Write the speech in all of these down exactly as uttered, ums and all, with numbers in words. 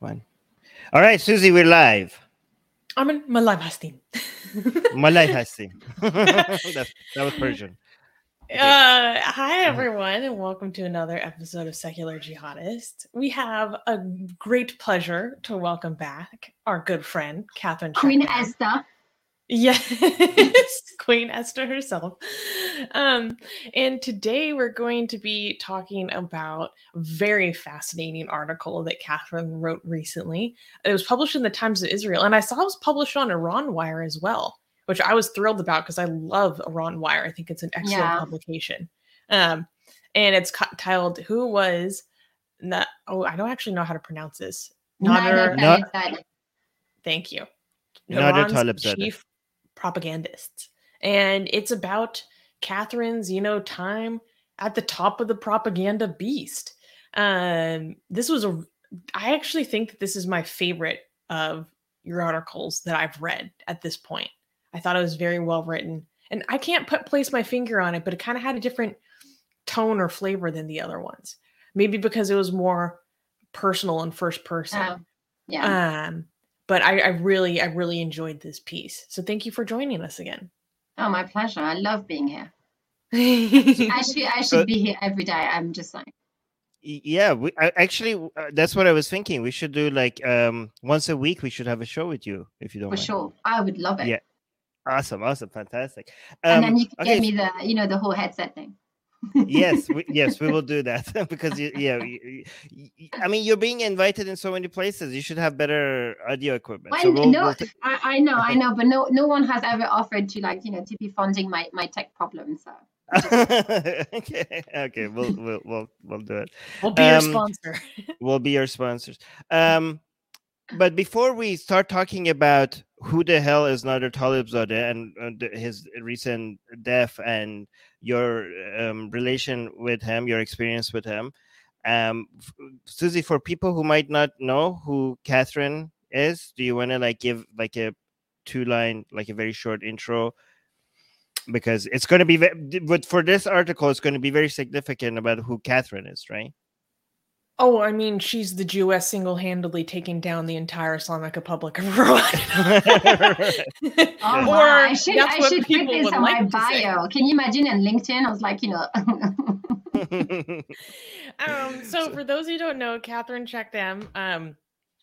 one. All right, Susie, we're live. Armin, my life has theme. My life has theme. that, that was Persian. Okay. Uh, hi, everyone, and welcome to another episode of Secular Jihadist. We have a great pleasure to welcome back our good friend, Catherine Queen Chapman. Esther. Yes, Queen Esther herself. Um, and today we're going to be talking about a very fascinating article that Catherine wrote recently. It was published in the Times of Israel, and I saw it was published on Iran Wire as well, which I was thrilled about because I love Iran Wire. I think it's an excellent yeah. publication. Um, and it's titled, Who Was... Na- oh, I don't actually know how to pronounce this. Nader. Not- Thank you. Nader Iran's Talibzadeh. chief propagandists. And it's about Catherine's, you know, time at the top of the propaganda beast. Um, this was a... I actually think that this is my favorite of your articles that I've read at this point. I thought it was very well written, and I can't put place my finger on it, but it kind of had a different tone or flavor than the other ones. Maybe because it was more personal and first person. Oh, yeah. Um, but I, I really, I really enjoyed this piece. So thank you for joining us again. Oh, my pleasure. I love being here. I should, I should be here every day. I'm just saying. Yeah, we I, actually uh, that's what I was thinking. We should do like um once a week. We should have a show with you if you don't For mind. sure, I would love it. Yeah. Awesome, awesome, fantastic. Um, and then you can okay. get me the, you know, the whole headset thing. yes, we, yes, we will do that because you, yeah, you, you, I mean, you're being invited in so many places. You should have better audio equipment. I, So we'll, no, we'll t- I, I know, I know, but no, no one has ever offered to like, you know, to be funding my my tech problems. So. okay, okay, we'll we'll we'll we'll do it. We'll be um, your sponsor. We'll be your sponsors. Um, but before we start talking about who the hell is Nader Talibzadeh and uh, his recent death and your um, relation with him, your experience with him, um, Susie, for people who might not know who Catherine is, do you want to like give like a two line, like a very short intro? Because it's going to be, but for this article, it's going to be very significant about who Catherine is, right? Oh, I mean, she's the Jewess single-handedly taking down the entire Islamic Republic of Iran. oh, or wow. I should, that's I what should people put this would on like my to say. bio. Can you imagine on LinkedIn? I was like, you know. um, so, for those who don't know, Catherine Chapman um,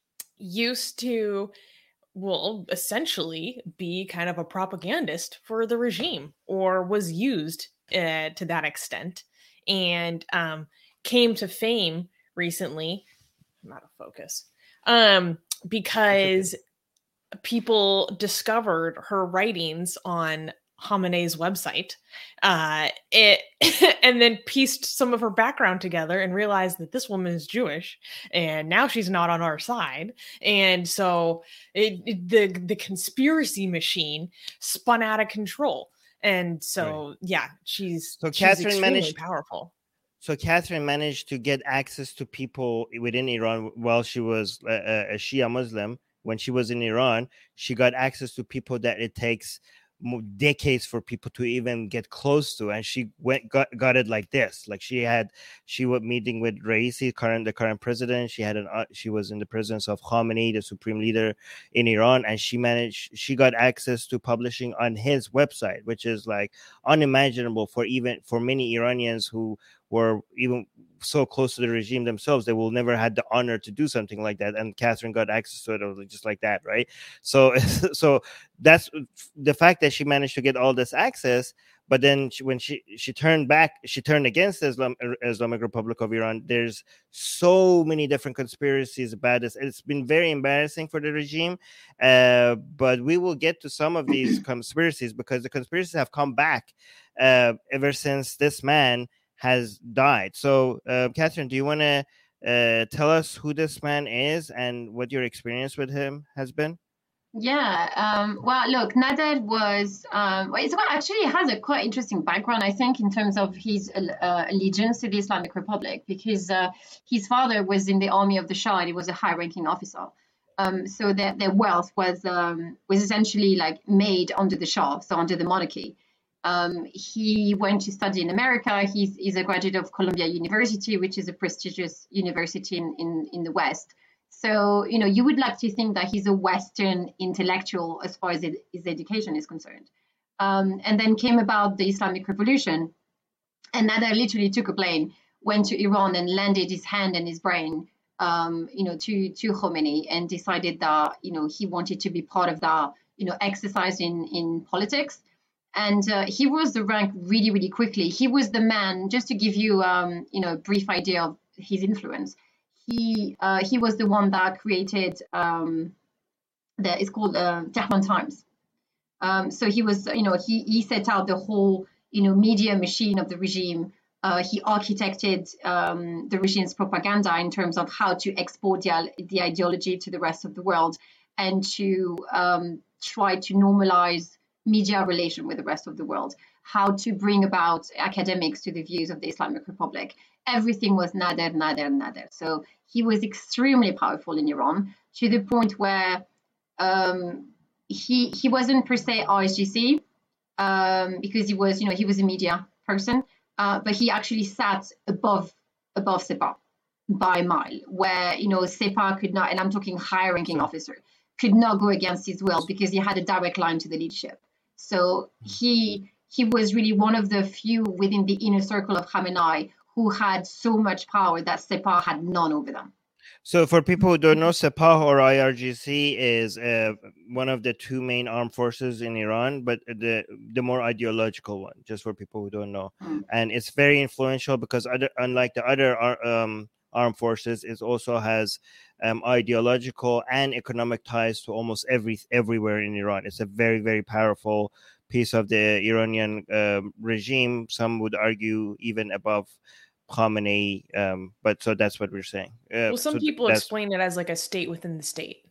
used to, well, essentially be kind of a propagandist for the regime, or was used uh, to that extent, and um, came to fame recently. I'm out of focus. Um, because okay. people discovered her writings on Khamenei's website, uh, it and then pieced some of her background together and realized that this woman is Jewish, and now she's not on our side. And so it, it, the the conspiracy machine spun out of control. And so right. yeah, she's so she's Catherine extremely managed powerful. So Catherine managed to get access to people within Iran while she was a, a Shia Muslim. When she was in Iran, she got access to people that it takes decades for people to even get close to, and she went got, got it like this. Like she had, she was meeting with Raisi, current the current president. She had an uh, she was in the presence of Khamenei, the supreme leader in Iran, and she managed. She got access to publishing on his website, which is like unimaginable for even for many Iranians who were even so close to the regime themselves. They will never had the honor to do something like that, and Catherine got access to it just like that, right? So, so that's the fact that she managed to get all this access. But then she, when she she turned back, she turned against the Islam, Islamic Republic of Iran. There's so many different conspiracies about this. It's been very embarrassing for the regime, uh, but we will get to some of these conspiracies because the conspiracies have come back uh, ever since this man has died. So, uh, Catherine, do you want to uh, tell us who this man is and what your experience with him has been? Yeah. Um, well, look, Nader was, um, well, it's, well, actually has a quite interesting background, I think, in terms of his uh, allegiance to the Islamic Republic, because uh, his father was in the army of the Shah. And he was a high-ranking officer. Um, so their, their wealth was um, was essentially like made under the Shah, so under the monarchy. Um, he went to study in America. He's, he's a graduate of Columbia University, which is a prestigious university in, in, in the West. So, you know, you would like to think that he's a Western intellectual as far as it, his education is concerned. Um, and then came about the Islamic Revolution. And Nader literally took a plane, went to Iran and landed his hand and his brain, um, you know, to, to Khomeini, and decided that, you know, he wanted to be part of that, you know, exercise in, in politics. And uh, he rose the rank really, really quickly. He was the man, just to give you, um, you know, a brief idea of his influence. He uh, he was the one that created um, the it's called uh, Tehran Times. Um, so he was, you know, he he set out the whole, you know, media machine of the regime. Uh, he architected um, the regime's propaganda in terms of how to export the, the ideology to the rest of the world, and to um, try to normalize media relation with the rest of the world, how to bring about academics to the views of the Islamic Republic. Everything was Nader, Nader, Nader. So he was extremely powerful in Iran, to the point where um, he he wasn't per se R S G C, um, because he was, you know, he was a media person, uh, but he actually sat above above Sepah by a mile, where, you know, Sepah could not, and I'm talking higher ranking officer, could not go against his will because he had a direct line to the leadership. So he he was really one of the few within the inner circle of Khamenei who had so much power that Sepah had none over them. So for people who don't know, Sepah or I R G C is uh, one of the two main armed forces in Iran, but the the more ideological one, just for people who don't know. Mm. And it's very influential because other, unlike the other um, armed forces, it also has um, ideological and economic ties to almost every everywhere in Iran. It's a very, very powerful piece of the Iranian uh, regime. Some would argue even above Khamenei, um, but so that's what we're saying. Uh, well, some so people explain it as like a state within the state.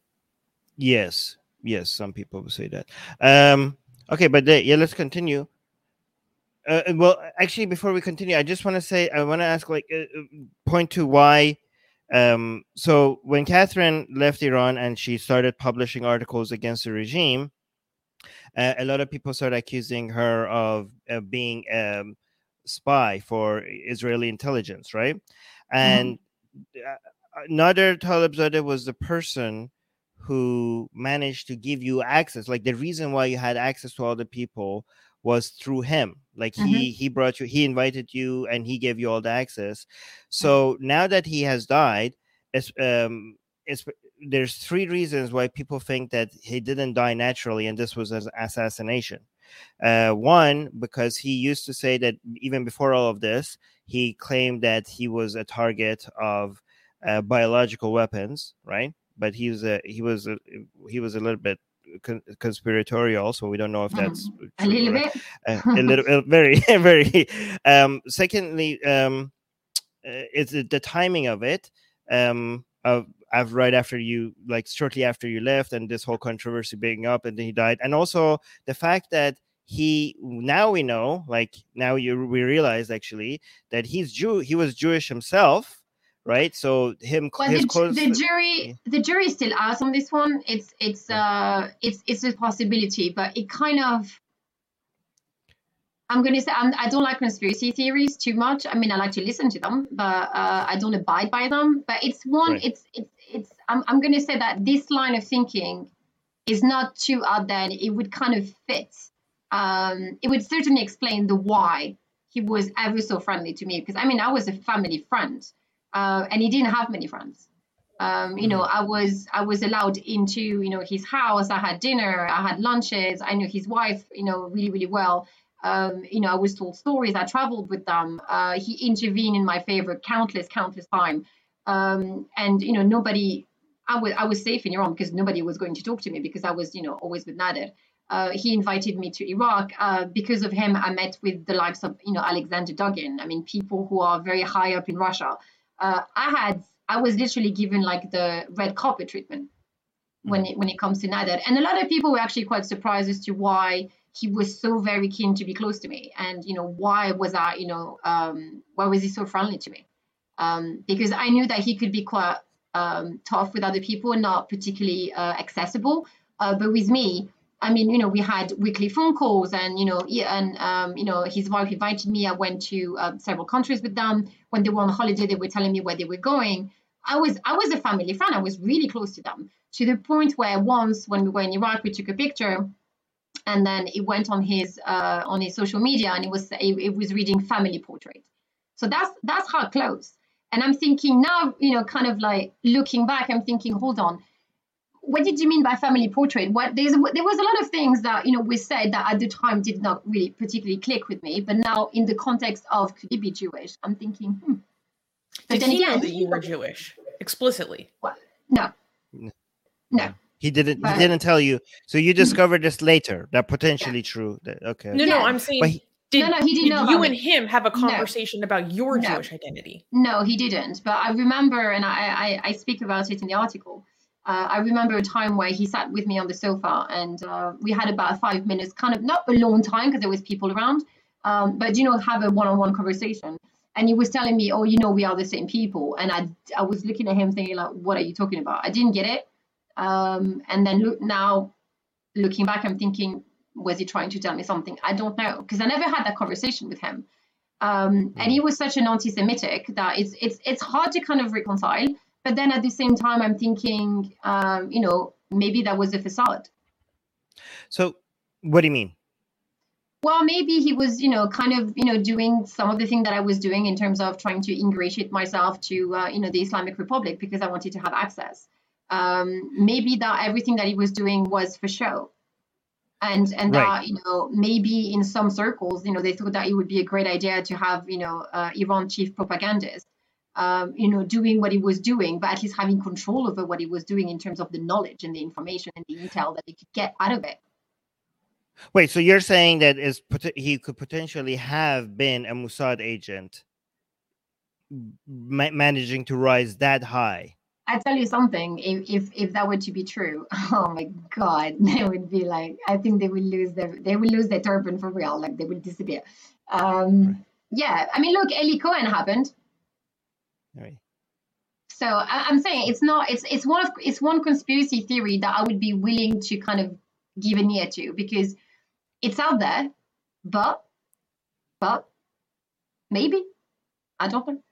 Yes, yes, some people will say that. Um, okay, but the, yeah, let's continue. Uh, well, actually, before we continue, I just want to say, I want to ask, like, uh, point to why. Um, so when Catherine left Iran and she started publishing articles against the regime, uh, a lot of people started accusing her of uh, being um, spy for Israeli intelligence, right? And mm-hmm. Nader Talebzadeh was the person who managed to give you access. Like, the reason why you had access to all the people was through him. Like, mm-hmm. he he brought you, he invited you, and he gave you all the access. So mm-hmm. now that he has died, it's um it's there's three reasons why people think that he didn't die naturally and this was an assassination. Uh, one, because he used to say that even before all of this, he claimed that he was a target of uh, biological weapons, right? But he was a, he was a, he was a little bit con- conspiratorial, so we don't know if that's mm, a true, little right? bit, uh, a little, very, very. Um, secondly, um, uh, it's the timing of it. Um, of, of right after you, like shortly after you left, and this whole controversy being up, and then he died, and also the fact that he now we know, like now you we realize actually that he's Jew, he was Jewish himself, right? So him, well, his the, close, the jury, the jury is still out on this one. It's it's uh it's it's a possibility, but it kind of. I'm going to say I'm, I don't like conspiracy theories too much. I mean, I like to listen to them, but uh, I don't abide by them. But it's one, right. it's, it's, it's, I'm, I'm going to say that this line of thinking is not too out there. It would kind of fit. Um, it would certainly explain the why he was ever so friendly to me. Because, I mean, I was a family friend, uh, and he didn't have many friends. Um, you mm-hmm. know, I was I was allowed into, you know, his house. I had dinner. I had lunches. I knew his wife, you know, really, really well. Um, you know, I was told stories. I traveled with them. Uh, he intervened in my favor countless, countless time. Um, and, you know, nobody, I was, I was safe in Iran because nobody was going to talk to me because I was, you know, always with Nader. Uh, he invited me to Iraq. Uh, because of him, I met with the likes of, you know, Alexander Dugin. I mean, people who are very high up in Russia. Uh, I had, I was literally given like the red carpet treatment when it, when it comes to Nader. And a lot of people were actually quite surprised as to why he was so very keen to be close to me. And, you know, why was I, you know, um, why was he so friendly to me? Um, because I knew that he could be quite um, tough with other people and not particularly uh, accessible. Uh, but with me, I mean, you know, we had weekly phone calls and, you know, and, um, you know, his wife invited me. I went to uh, several countries with them. When they were on holiday, they were telling me where they were going. I was I was a family friend. I was really close to them, to the point where once when we were in Iraq, we took a picture, and then it went on his uh, on his social media, and it was it, it was reading family portrait. So that's that's how close. And I'm thinking now, you know, kind of like looking back, I'm thinking, hold on, what did you mean by family portrait? What there's there was a lot of things that, you know, we said that at the time did not really particularly click with me, but now in the context of could he be Jewish, I'm thinking, hmm. But did he again, know that you were Jewish explicitly? Well, no, no. He didn't. But, he didn't tell you. So you discovered this later. That potentially yeah. true. That, okay. No, yeah. no. I'm saying. He, did, no, no, he didn't did know you and it. him have a conversation no. about your no. Jewish identity? No, he didn't. But I remember, and I, I, I speak about it in the article. Uh, I remember a time where he sat with me on the sofa, and uh, we had about five minutes, kind of not a long time because there was people around, um, but you know, have a one-on-one conversation. And he was telling me, "Oh, you know, we are the same people." And I, I was looking at him, thinking, like, "What are you talking about?" I didn't get it. Um, and then look now, looking back, I'm thinking, was he trying to tell me something? I don't know, because I never had that conversation with him. Um, and he was such an anti-Semitic that it's it's it's hard to kind of reconcile. But then at the same time, I'm thinking, um, you know, maybe that was a facade. So, what do you mean? Well, maybe he was, you know, kind of, you know, doing some of the thing that I was doing in terms of trying to ingratiate myself to, uh, you know, the Islamic Republic because I wanted to have access. Um, maybe that everything that he was doing was for show. And and right. that, you know, maybe in some circles, you know, they thought that it would be a great idea to have, you know, uh, Iran chief propagandist, um, you know, doing what he was doing, but at least having control over what he was doing in terms of the knowledge and the information and the intel that he could get out of it. Wait, so you're saying that is he could potentially have been a Mossad agent ma- managing to rise that high? I tell you something, if, if if that were to be true, oh my God, they would be like, I think they would lose their they would lose their turban for real, like they would disappear. Um, right. Yeah, I mean, look, Eli Cohen happened. Right. So I, I'm saying it's not it's it's one of it's one conspiracy theory that I would be willing to kind of give an ear to because it's out there, but but maybe I don't know.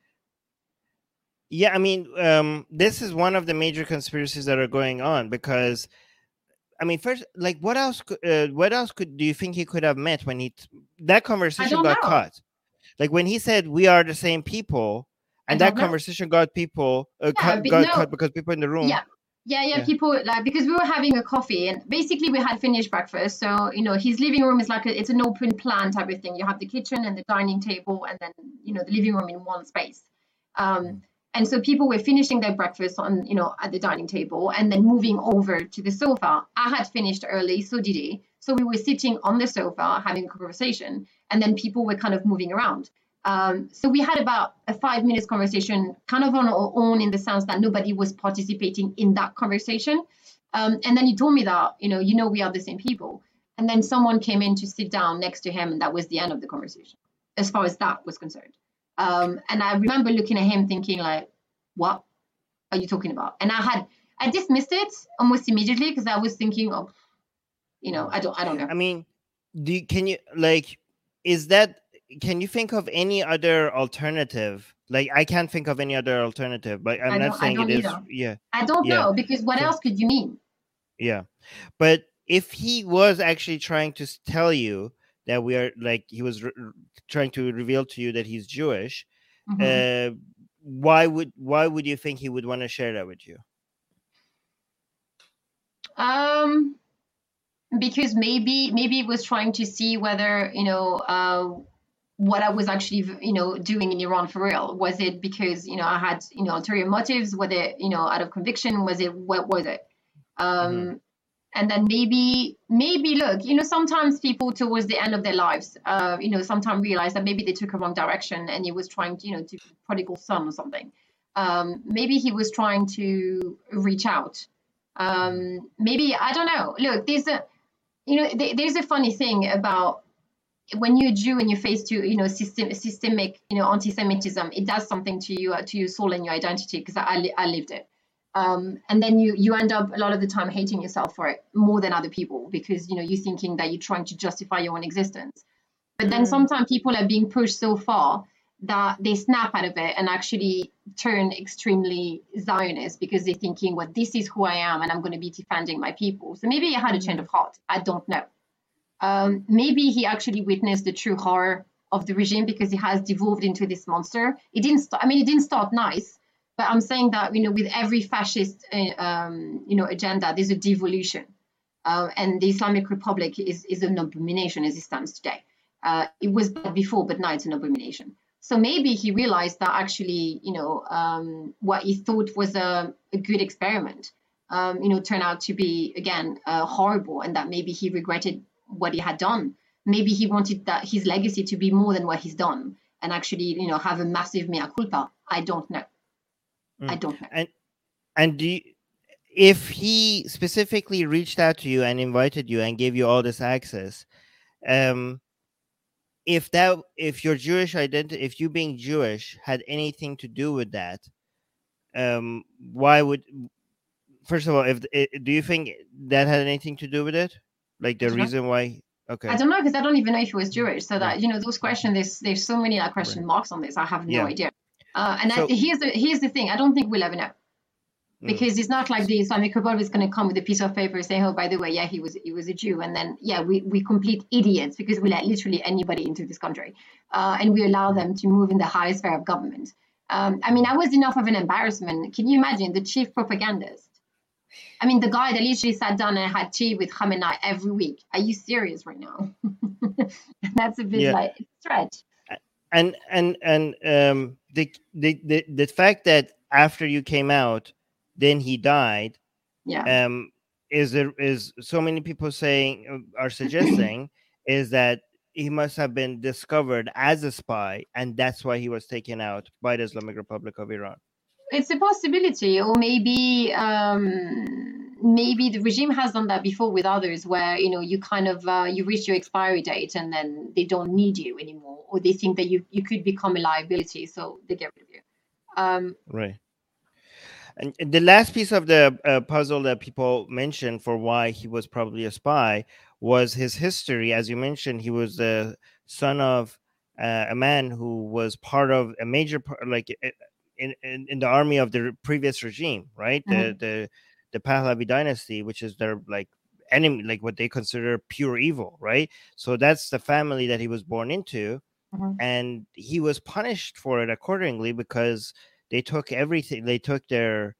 Yeah, I mean, um, this is one of the major conspiracies that are going on because, I mean, first, like, what else? Could, uh, what else could do you think he could have meant when he t- that conversation got know. caught? Like when he said, "We are the same people," and that know. conversation got people uh, yeah, cut, got no. cut because people in the room. Yeah. Yeah, yeah, yeah, people like because we were having a coffee and basically we had finished breakfast. So, you know, his living room is like a, it's an open plan type of thing. You have the kitchen and the dining table and then, you know, the living room in one space. Um, and so people were finishing their breakfast on, you know, at the dining table and then moving over to the sofa. I had finished early, so did he. So we were sitting on the sofa having a conversation and then people were kind of moving around. Um, so we had about a five minutes conversation kind of on our own in the sense that nobody was participating in that conversation. Um, and then he told me that, you know, you know, we are the same people. And then someone came in to sit down next to him and that was the end of the conversation as far as that was concerned. Um, and I remember looking at him thinking like, what are you talking about? And I had, I dismissed it almost immediately because I was thinking, oh, you know, I don't, I don't know. I mean, do you, can you like, is that, can you think of any other alternative? Like, I can't think of any other alternative, but I'm not saying it is. Either. Yeah. I don't yeah. know because what so, else could you mean? Yeah. But if he was actually trying to tell you that we are like, he was re- trying to reveal to you that he's Jewish, mm-hmm. uh, why would, why would you think he would want to share that with you? Um, because maybe, maybe he was trying to see whether, you know, uh, what I was actually, you know, doing in Iran for real. Was it because, you know, I had, you know, ulterior motives? Was it, you know, out of conviction? Was it, what was it? Um, mm-hmm. And then maybe, maybe, look, you know, sometimes people towards the end of their lives, uh, you know, sometimes realize that maybe they took a wrong direction and he was trying to, you know, to prodigal son or something. Um, maybe he was trying to reach out. Um, maybe, I don't know. Look, there's a, you know, th- there's a funny thing about, when you're a Jew and you're faced to, you know, system, systemic, you know, anti-Semitism, it does something to you, uh, to your soul and your identity, because I, li- I lived it. Um, and then you, you end up a lot of the time hating yourself for it more than other people, because, you know, you're thinking that you're trying to justify your own existence. But then mm. sometimes people are being pushed so far that they snap out of it and actually turn extremely Zionist because they're thinking, well, this is who I am and I'm going to be defending my people. So maybe he had a change of heart. I don't know. Um, maybe he actually witnessed the true horror of the regime because he has devolved into this monster. It didn't start, I mean, it didn't start nice, but I'm saying that, you know, with every fascist, uh, um, you know, agenda, there's a devolution. Uh, and the Islamic Republic is, is an abomination as it stands today. Uh, it was bad before, but now it's an abomination. So maybe he realized that actually, you know, um, what he thought was a, a good experiment, um, you know, turned out to be, again, uh, horrible, and that maybe he regretted what he had done. Maybe he wanted that his legacy to be more than what he's done and actually, you know, have a massive mea culpa. I don't know. Mm. I don't know. And, and do you, if he specifically reached out to you and invited you and gave you all this access, um, if that, if your Jewish identity, if you being Jewish had anything to do with that, um, why would, first of all, if do you think that had anything to do with it? Like the reason know. why? Okay. I don't know, because I don't even know if he was Jewish. So that, right. you know, those questions, there's there's so many like question right. marks on this. I have no yeah. idea. Uh, and so, I, here's the here's the thing. I don't think we'll ever know. Because mm. it's not like the Islamic Republic is going to come with a piece of paper saying, oh, by the way, yeah, he was he was a Jew. And then, yeah, we, we complete idiots because we let literally anybody into this country. Uh, and we allow them to move in the highest sphere of government. Um, I mean, I was enough of an embarrassment. Can you imagine the chief propagandist? I mean, the guy that literally sat down and had tea with Khamenei every week. Are you serious right now? That's a bit yeah. like a stretch. And and and um, the, the the the fact that after you came out, then he died. Yeah. Um, is there is so many people saying are suggesting is that he must have been discovered as a spy, and that's why he was taken out by the Islamic Republic of Iran. It's a possibility, or maybe um, maybe the regime has done that before with others, where you know you kind of uh, you reach your expiry date and then they don't need you anymore, or they think that you you could become a liability, so they get rid of you. Um, right. And the last piece of the uh, puzzle that people mentioned for why he was probably a spy was his history. As you mentioned, he was the son of uh, a man who was part of a major part, like. In, in, in the army of the previous regime, right? Mm-hmm. The the the Pahlavi dynasty, which is their like enemy, like what they consider pure evil, right? So that's the family that he was born into, mm-hmm. and he was punished for it accordingly because they took everything. They took their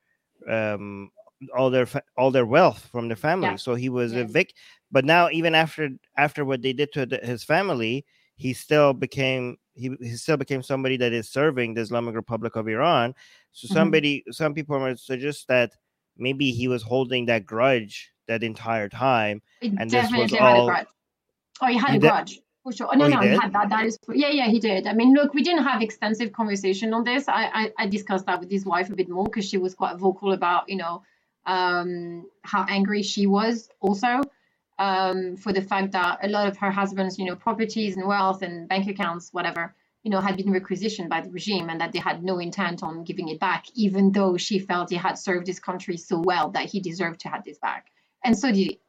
um all their all their wealth from their family. Yeah. So he was yeah. a vic. But now, even after after what they did to the, his family, he still became. He, he still became somebody that is serving the Islamic Republic of Iran. So somebody, mm-hmm. some people might suggest that maybe he was holding that grudge that entire time. He and definitely this was had all... a grudge. Oh, he had he a de- grudge. For sure. Oh, no, oh, no, he, he had that. That is, yeah, yeah, he did. I mean, look, we didn't have extensive conversation on this. I, I, I discussed that with his wife a bit more because she was quite vocal about, you know, um, how angry she was also. Um, for the fact that a lot of her husband's, you know, properties and wealth and bank accounts, whatever, you know, had been requisitioned by the regime and that they had no intent on giving it back, even though she felt he had served his country so well that he deserved to have this back. And so did he.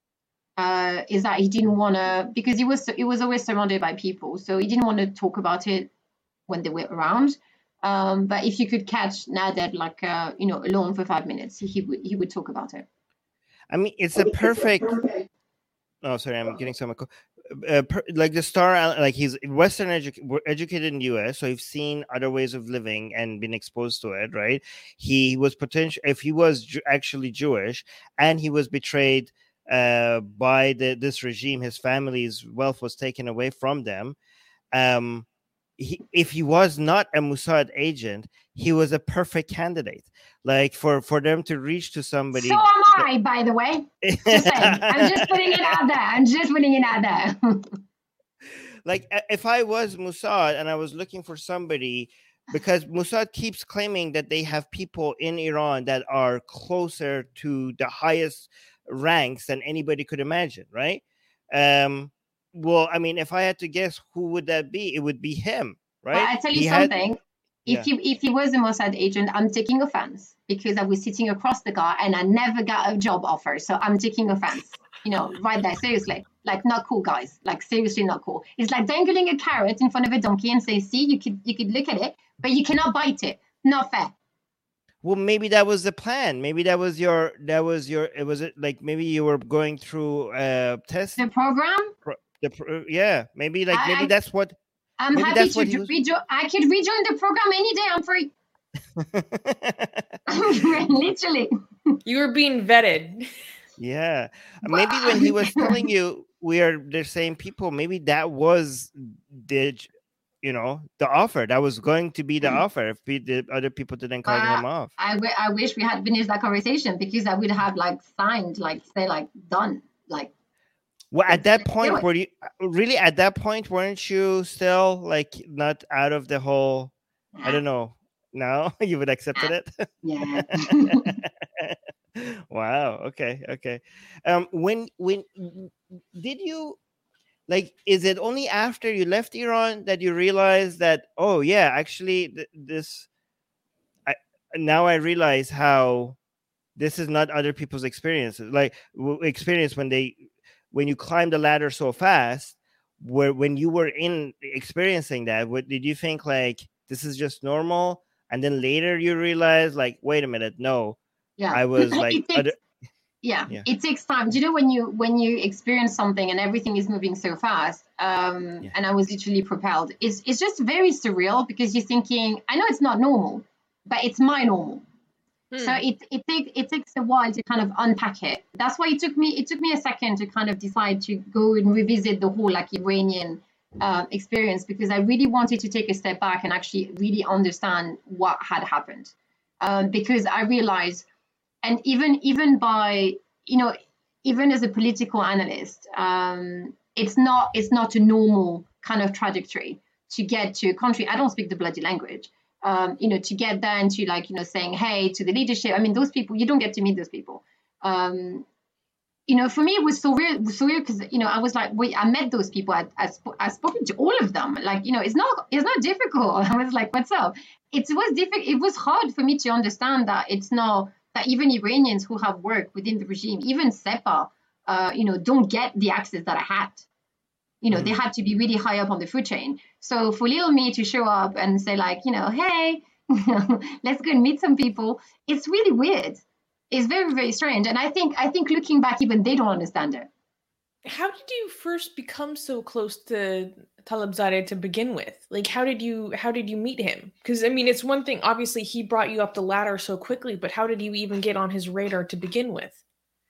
Uh, is that he didn't want to, because he was, it was always surrounded by people. So he didn't want to talk about it when they were around. Um, but if you could catch Nader, like, uh, you know, alone for five minutes, he would, he would talk about it. I mean, it's a perfect... Oh, sorry, I'm getting some. Uh, per, like the star, like he's Western edu- educated in the U S, so he's seen other ways of living and been exposed to it, right? He was potential if he was Ju- actually Jewish, and he was betrayed uh, by the, this regime. His family's wealth was taken away from them. Um, he, if he was not a Mossad agent, he was a perfect candidate. Like for, for them to reach to somebody. So am I, by the way. Just saying. I'm just putting it out there. I'm just putting it out there. Like if I was Mossad and I was looking for somebody, because Mossad keeps claiming that they have people in Iran that are closer to the highest ranks than anybody could imagine, right? Um, well, I mean, if I had to guess, who would that be? It would be him, right? Well, I tell you he something. Had... If yeah. he if he was a Mossad agent, I'm taking offense because I was sitting across the guy and I never got a job offer. So I'm taking offense. You know, right there, seriously. Like, not cool, guys. Like, seriously not cool. It's like dangling a carrot in front of a donkey and say, see, you could you could look at it, but you cannot bite it. not fair. Well, maybe that was the plan. Maybe that was your, that was your, it was it like maybe you were going through a test. The program? Pro, the pro, yeah, maybe like, I, maybe I, that's what. I'm maybe happy that's to what he was... rejoin. I could rejoin the program any day. I'm free. Literally. You were being vetted. Yeah. Maybe when he was telling you we are the same people, maybe that was the, you know, the offer. That was going to be the offer if the other people didn't cut uh, him off. I, w- I wish we had finished that conversation, because I would have like signed, like say like done, like. Well, at that point, were you really at that point? Weren't you still like not out of the whole? I don't know. No, you would accepted it. Yeah. Wow. Okay. Okay. Um. When when did you? Like, is it only after you left Iran that you realized that, oh, yeah, actually, th- this, I now I realize how this is not other people's experiences, like w- experience when they, when you climb the ladder so fast, where when you were in experiencing that, what did you think, like, this is just normal? And then later you realize, like, wait a minute, no, yeah, I was like, it takes, other- yeah, yeah, it takes time. Do you know when you when you experience something and everything is moving so fast, um, yeah. and I was literally propelled. It's it's just very surreal, because you're thinking, I know it's not normal, but it's my normal. Hmm. So it it takes it takes a while to kind of unpack it. That's why it took me it took me a second to kind of decide to go and revisit the whole like Iranian uh, experience, because I really wanted to take a step back and actually really understand what had happened, um, because I realized. And even even by, you know, even as a political analyst, um, it's not it's not a normal kind of trajectory to get to a country. I don't speak the bloody language, um, you know, to get there and to like, you know, saying, hey, to the leadership. I mean, those people, you don't get to meet those people. Um, you know, for me, it was so weird, surreal because, you know, I was like, wait, I met those people. I, I, sp- I've spoken to all of them. Like, you know, it's not it's not difficult. I was like, what's up? It was difficult. It was hard for me to understand that it's not. That even Iranians who have worked within the regime, even SEPA, uh, you know, don't get the access that I had. You know, mm. they had to be really high up on the food chain. So for little me to show up and say like, you know, hey, let's go and meet some people, it's really weird. It's very, very strange. And I think, I think looking back, even they don't understand it. How did you first become so close to Talebzadeh to begin with? Like, how did you how did you meet him? Because I mean, it's one thing. Obviously, he brought you up the ladder so quickly, but how did you even get on his radar to begin with?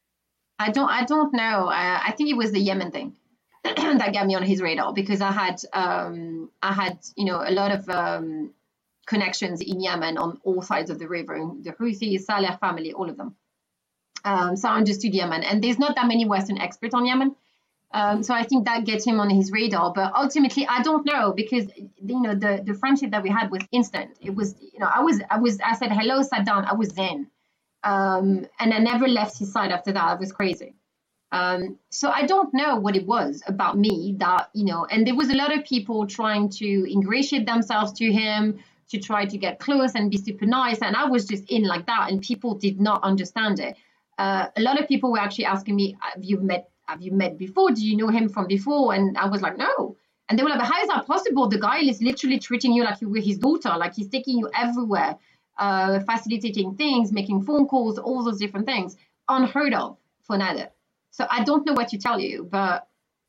I don't I don't know. I, I think it was the Yemen thing that got me on his radar, because I had um, I had you know a lot of um, connections in Yemen on all sides of the river, the Houthis, Saleh family, all of them. Um, so I understood Yemen, and there's not that many Western experts on Yemen. Um, so I think that gets him on his radar. But ultimately, I don't know, because, you know, the, the friendship that we had was instant. It was, you know, I was, I was, I said, hello, sat down. I was zen. Um, and I never left his side after that. I was crazy. Um, so I don't know what it was about me that, you know, and there was a lot of people trying to ingratiate themselves to him, to try to get close and be super nice. And I was just in like that, and people did not understand it. Uh, a lot of people were actually asking me, have you met Have you met before? Do you know him from before? And I was like, no. And they were like, but how is that possible? The guy is literally treating you like you were his daughter. Like, he's taking you everywhere, uh, facilitating things, making phone calls, all those different things. Unheard of for Nader. So I don't know what to tell you, but.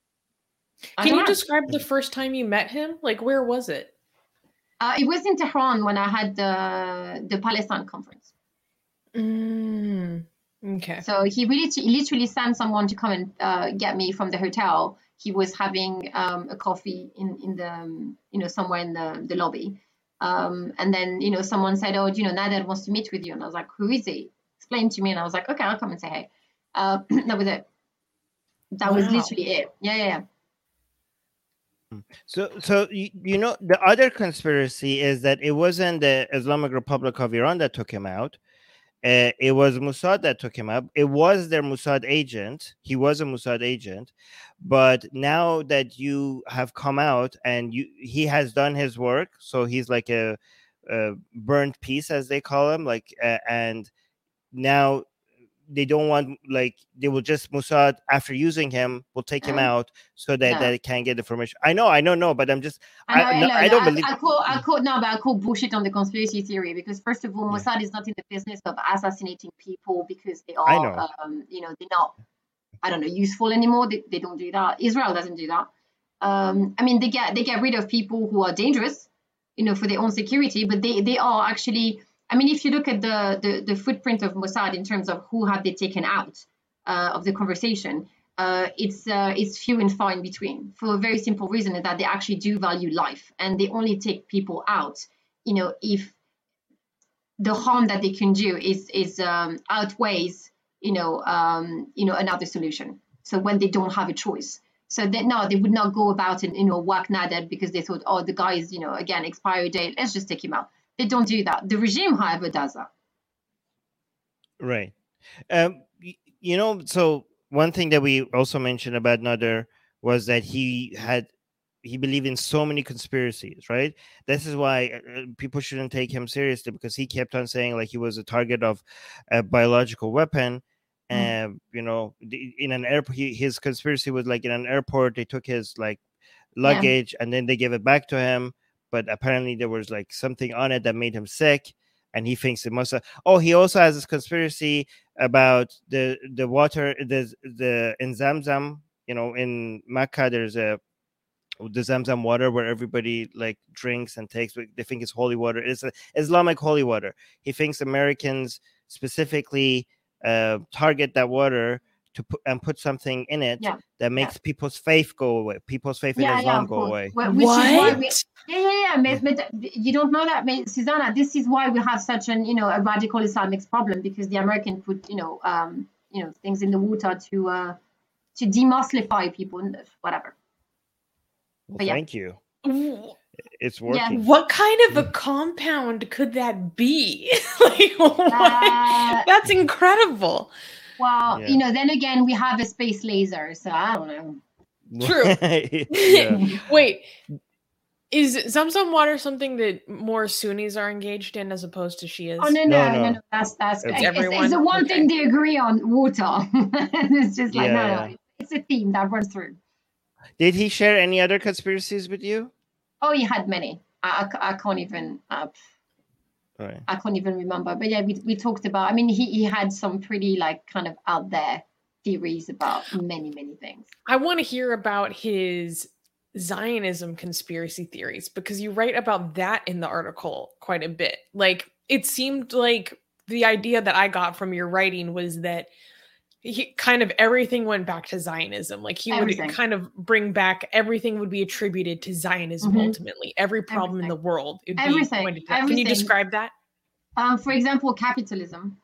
Can you know. describe the first time you met him? Like, where was it? Uh, it was in Tehran when I had the, the Palestine conference. Mm. Okay. So he really, he literally sent someone to come and uh, get me from the hotel. He was having um, a coffee in, in the, um, you know, somewhere in the, the lobby. Um, and then, you know, someone said, oh, you know, Nader wants to meet with you. And I was like, who is he? Explain to me. And I was like, okay, I'll come and say hey. Uh, that was it. That wow. was literally it. Yeah, yeah, yeah. So, so you, you know, the other conspiracy is that it wasn't the Islamic Republic of Iran that took him out. Uh, it was Mossad that took him up. It was their Mossad agent. He was a Mossad agent. But now that you have come out and you, he has done his work, so he's like a, a burnt piece, as they call him. Like, uh, and now they don't want, like, they will just, Mossad, after using him, will take him out so that, No. that it can't get information. I know, I don't know, but I'm just, I, know, I, no, no, I no, don't I, believe. I call, I call, no, but I call bullshit on the conspiracy theory because first of all, Yeah. Mossad is not in the business of assassinating people because they I know. are, um, you know, they're not, I don't know, useful anymore. They, they don't do that. Israel doesn't do that. Um, I mean, they get they get rid of people who are dangerous, you know, for their own security, but they, they are actually, I mean, if you look at the, the, the footprint of Mossad in terms of who have they taken out uh, of the conversation, uh, it's uh, it's few and far in between for a very simple reason is that they actually do value life and they only take people out, you know, if the harm that they can do is is um, outweighs, you know, um, you know, another solution. So when they don't have a choice. So that no, they would not go about and, you know, whack Nader because they thought, oh, the guy is, you know, again, expiry date, let's just take him out. They don't do that. The regime, however, does that. Right. Um, y- you know, so one thing that we also mentioned about Nader was that he had, he believed in so many conspiracies, right? This is why uh, people shouldn't take him seriously because he kept on saying like he was a target of a biological weapon. And, mm. you know, in an airport, he, his conspiracy was like in an airport, they took his like luggage yeah. and then they gave it back to him. But apparently there was like something on it that made him sick. And he thinks it must have. Oh, he also has this conspiracy about the the water, the the in Zamzam. You know, in Mecca, there's a the Zamzam water where everybody like drinks and takes. They think it's holy water. It's a Islamic holy water. He thinks Americans specifically uh, target that water to put and put something in it yeah. that makes yeah. people's faith go away. People's faith yeah, in Islam yeah, go away. Well, which what? Is why we, yeah, yeah, yeah. But, but you don't know that, Susanna. This is why we have such an, you know, a radical Islamic problem because the American put, you know, um, you know, things in the water to uh, to demuslify people and whatever. Well, but, yeah. thank you. It's working. Yeah. What kind of a compound could that be? like, uh, that's incredible. Well, yeah. you know, then again, we have a space laser, so I don't know. True. Wait, is Zamzam water something that more Sunnis are engaged in as opposed to Shias? Oh no, no, no, no. no. That's that's it's, it's, everyone? it's the one okay. thing they agree on: water. It's just like yeah, no, yeah. no. It's a theme that runs through. Did he share any other conspiracies with you? Oh, he had many. I, I, I can't even. Uh, right. I can't even remember. But yeah, we we talked about. I mean, he he had some pretty like kind of out there theories about many many things. I want to hear about his Zionism conspiracy theories because you write about that in the article quite a bit. Like it seemed like the idea that I got from your writing was that he kind of everything went back to Zionism. Like he everything. would kind of bring back everything would be attributed to Zionism mm-hmm. ultimately. Every problem everything. in the world. It'd everything. Be everything. Can you describe that? Um, for example, capitalism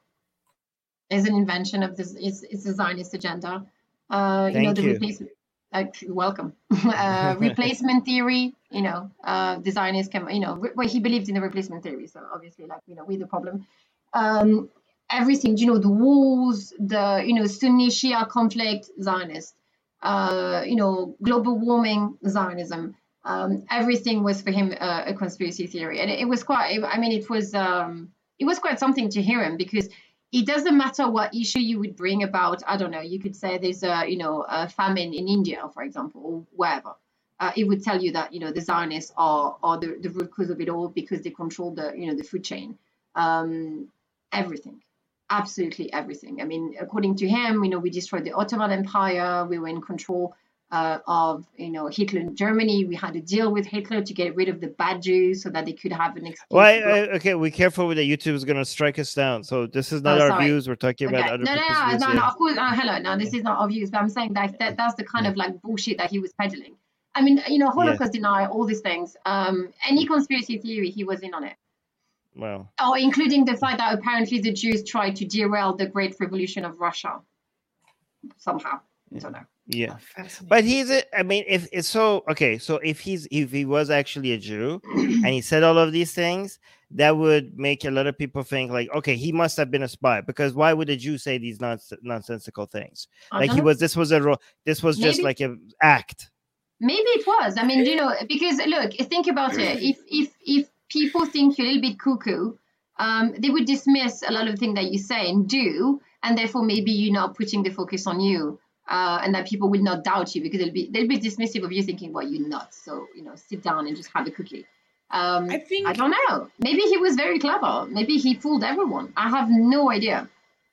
is an invention of this. It's, it's a Zionist agenda. Uh, you Thank know the you. replacement. Uh, welcome. uh, replacement theory. You know, uh, the Zionists can. You know, re- well, he believed in the replacement theory. So obviously, like you know, we're the problem. Um, everything, you know, the wars, the, you know, Sunni Shia conflict, Zionist, uh, you know, global warming, Zionism. Um, everything was for him uh, a conspiracy theory. And it, it was quite, I mean, it was, um, it was quite something to hear him because it doesn't matter what issue you would bring about. I don't know, you could say there's a, you know, a famine in India, for example, or wherever. Uh, it would tell you that, you know, the Zionists are, are the, the root cause of it all because they control the, you know, the food chain. Um, everything. Absolutely everything. I mean, according to him, you know, we destroyed the Ottoman Empire. We were in control uh, of, you know, Hitler in Germany. We had a deal with Hitler to get rid of the bad Jews so that they could have an excuse. Well, I, I, okay, we're careful with that. YouTube is going to strike us down. So this is not oh, our sorry. views. We're talking okay. about other no, no, people's no, views. No, yeah. no, of course. Uh, hello. No, this is not our views. But I'm saying that, that that's the kind yeah. of like bullshit that he was peddling. I mean, you know, Holocaust yeah. denial, all these things. Um, any conspiracy theory, he was in on it. Wow. Oh, including the fact that apparently the Jews tried to derail the Great Revolution of Russia somehow. I don't know. Yeah, oh, but he's a, I mean, if it's so okay, so if he's if he was actually a Jew and he said all of these things, that would make a lot of people think like, okay, he must have been a spy because why would a Jew say these nons- nonsensical things? I like he know. was, this was a this was Maybe. just like an act. Maybe it was. I mean, you know, because look, think about it. If if if people think you're a little bit cuckoo, um, they would dismiss a lot of things that you say and do and therefore maybe you're not putting the focus on you, uh, and that people will not doubt you because they'll be they'll be dismissive of you, thinking, well, you're nuts, so you know, sit down and just have a cookie. Um, I think I don't know. Maybe he was very clever. Maybe he fooled everyone. I have no idea.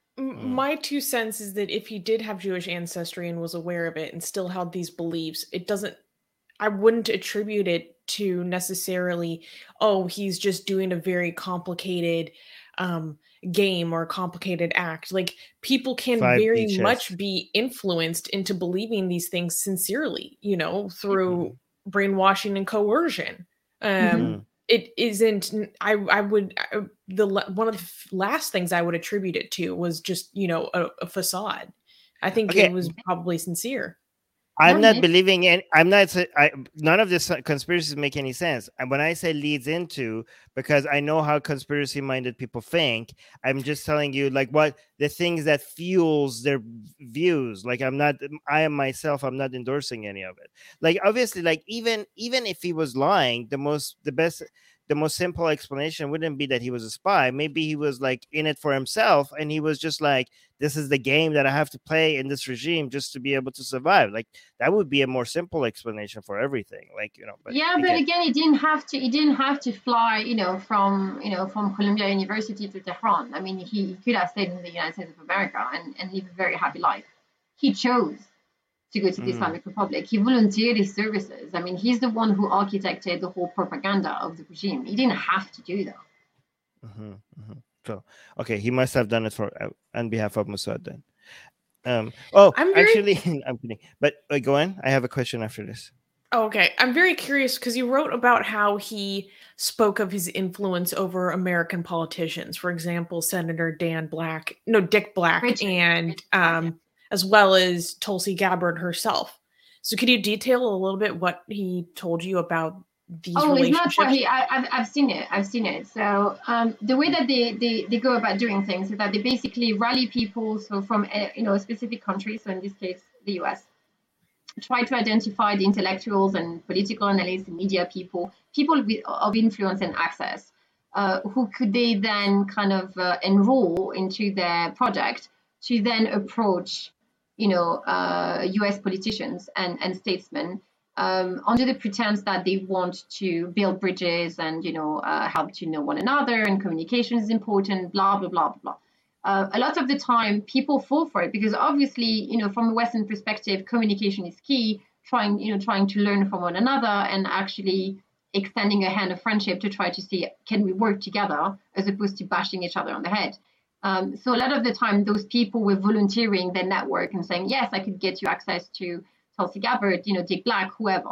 My two cents is that if he did have Jewish ancestry and was aware of it and still held these beliefs, it doesn't, I wouldn't attribute it to necessarily, oh, he's just doing a very complicated um, game or a complicated act. Like, people can Five very beaches. much be influenced into believing these things sincerely, you know, through mm-hmm. brainwashing and coercion. Um, mm-hmm. It isn't, I, I would, I, the one of the last things I would attribute it to was just, you know, a, a facade. I think okay. it was probably sincere. I'm not believing in, I'm not, I, none of this conspiracies make any sense. And when I say leads into, because I know how conspiracy minded people think, I'm just telling you like what the things that fuels their views. Like I'm not, I am myself, I'm not endorsing any of it. Like obviously, like even, even if he was lying, the most, the best, the most simple explanation wouldn't be that he was a spy. Maybe he was like in it for himself. And he was just like, this is the game that I have to play in this regime just to be able to survive. Like that would be a more simple explanation for everything. Like, you know, but yeah, but again, he didn't have to, he didn't have to fly, you know, from, you know, from Columbia University to Tehran. I mean, he, he could have stayed in the United States of America and, and live a very happy life. He chose to go to the mm. Islamic Republic. He volunteered his services. I mean, he's the one who architected the whole propaganda of the regime. He didn't have to do that. Mm-hmm, mm-hmm. So, okay, he must have done it for uh, on behalf of Mossad then. Um, oh, I'm very... actually, I'm kidding. But uh, go on. I have a question after this. Oh, okay. I'm very curious because you wrote about how he spoke of his influence over American politicians. For example, Senator Dan Black, no, Dick Black, Richard. and um, as well as Tulsi Gabbard herself. So could you detail a little bit what he told you about these oh, relationships? It's not what he, I, I've, I've seen it. I've seen it. So um, the way that they, they, they go about doing things is that they basically rally people so from a, you know, a specific country, so in this case, the U S, try to identify the intellectuals and political analysts and media people, people with, of influence and access, uh, who could they then kind of uh, enroll into their project to then approach, you know, uh, U S politicians and, and statesmen um, under the pretense that they want to build bridges and, you know, uh, help to know one another and communication is important, blah, blah, blah, blah. Uh, a lot of the time, people fall for it because obviously, you know, from a Western perspective, communication is key. Trying, you know, trying to learn from one another and actually extending a hand of friendship to try to see can we work together as opposed to bashing each other on the head. Um, so a lot of the time, those people were volunteering their network and saying, yes, I could get you access to Tulsi Gabbard, you know, Dick Black, whoever.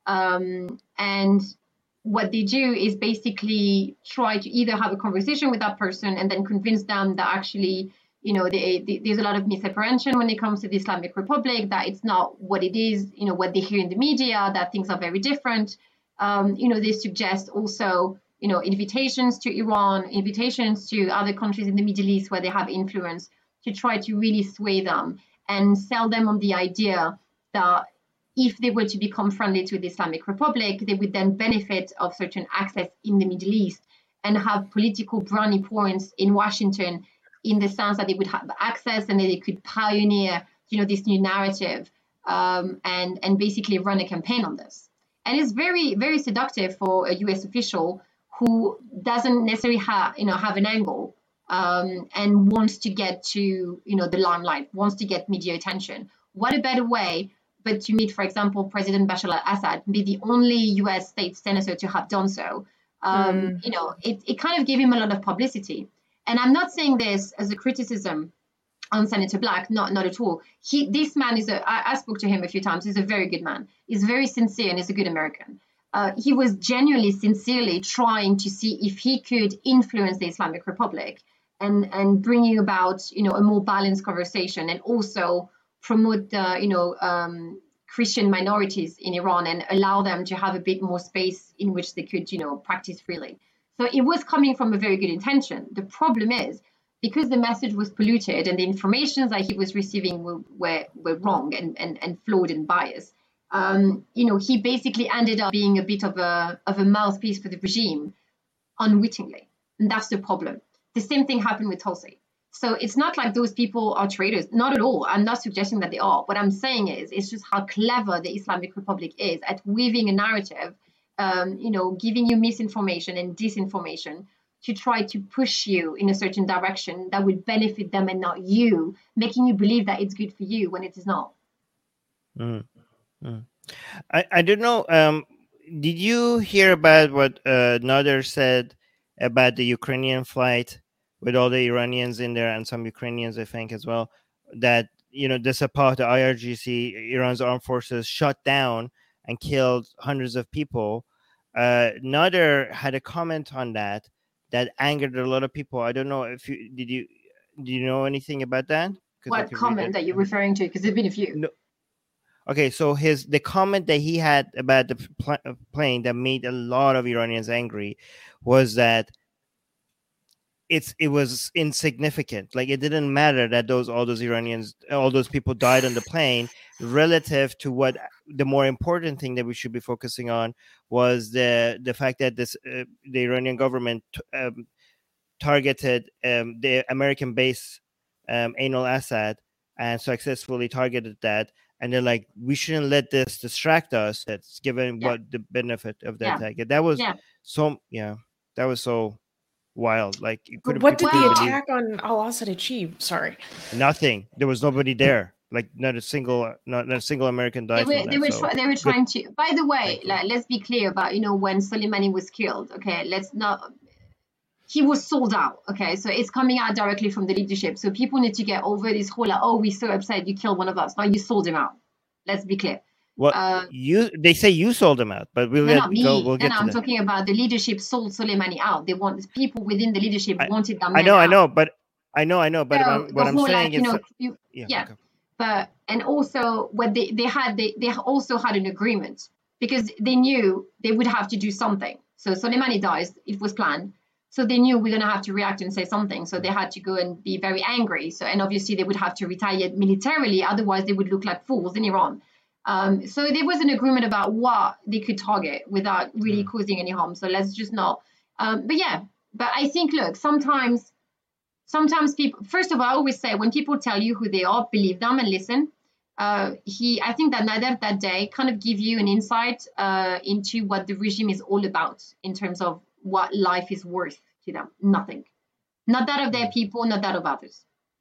Um, and what they do is basically try to either have a conversation with that person and then convince them that actually, you know, they, they, there's a lot of misapprehension when it comes to the Islamic Republic, that it's not what it is, you know, what they hear in the media, that things are very different. Um, you know, they suggest also, you know, invitations to Iran, invitations to other countries in the Middle East where they have influence to try to really sway them and sell them on the idea that if they were to become friendly to the Islamic Republic, they would then benefit of certain access in the Middle East and have political brownie points in Washington in the sense that they would have access and that they could pioneer, you know, this new narrative um, and, and basically run a campaign on this. And it's very, very seductive for a U S official who doesn't necessarily have, you know, have an angle um, and wants to get to, you know, the limelight, wants to get media attention. What a better way but to meet, for example, President Bashar al-Assad, be the only U S state senator to have done so. Um, mm. You know, it, it kind of gave him a lot of publicity. And I'm not saying this as a criticism on Senator Black, not not at all. He, this man is a, I, I spoke to him a few times, he's a very good man. He's very sincere and he's a good American. Uh, he was genuinely, sincerely trying to see if he could influence the Islamic Republic and, and bringing about, you know, a more balanced conversation and also promote the, you know, um, Christian minorities in Iran and allow them to have a bit more space in which they could, you know, practice freely. So it was coming from a very good intention. The problem is, because the message was polluted and the information that he was receiving were were, were wrong and, and, and flawed and biased, um, you know, he basically ended up being a bit of a of a mouthpiece for the regime unwittingly. And that's the problem. The same thing happened with Tulsi. So it's not like those people are traitors. Not at all. I'm not suggesting that they are. What I'm saying is, it's just how clever the Islamic Republic is at weaving a narrative, um, you know, giving you misinformation and disinformation to try to push you in a certain direction that would benefit them and not you, making you believe that it's good for you when it is not. Mm. Mm. I, I don't know. Um, did you hear about what uh, Nader said about the Ukrainian flight with all the Iranians in there and some Ukrainians, I think, as well, that, you know, the Sepah, the I R G C, Iran's armed forces, shut down and killed hundreds of people? Uh, Nader had a comment on that that angered a lot of people. I don't know if you did you do you know anything about that? What comment that you're referring to? Because there's been a few. No. Okay, so his the comment that he had about the pl- plane that made a lot of Iranians angry was that it's it was insignificant. Like, it didn't matter that those all those Iranians, all those people died on the plane, relative to what the more important thing that we should be focusing on was the the fact that this uh, the Iranian government um, targeted um, the American base um, Ain al-Assad and successfully targeted that. And they're like, we shouldn't let this distract us. That's given yeah. what the benefit of that yeah. attack. That was yeah. so, yeah, that was so wild. Like, what did the attack on al-Assad achieve? Sorry, nothing. There was nobody there. Like, not a single, not, not a single American died. They were, from they that, were, so. try, they were trying to. By the way, like, let's be clear about, you know, when Soleimani was killed. Okay, let's not. He was sold out. Okay, so it's coming out directly from the leadership. So people need to get over this whole, like, oh, we're so upset you killed one of us. No, you sold him out. Let's be clear. Well, uh, you they say you sold him out, but we'll no, get, not me. go. We'll no, get no, to I'm that. talking about the leadership sold Soleimani out. They want people within the leadership I, wanted that I man know, out. I know, but I know, I know, but so I'm, what I'm whole, saying like, is, you know, you, yeah, yeah. Okay. But and also what they they had they they also had an agreement because they knew they would have to do something. So Soleimani dies. It was planned. So they knew we're going to have to react and say something. So they had to go and be very angry. So, and obviously they would have to retaliate militarily. Otherwise, they would look like fools in Iran. Um, so there was an agreement about what they could target without really mm. causing any harm. So let's just not. Um, but yeah, but I think, look, sometimes, sometimes people, first of all, I always say when people tell you who they are, believe them and listen. Uh, he, I think that Nader that day kind of give you an insight uh, into what the regime is all about in terms of what life is worth to them. Nothing. Not that of their people, not that of others.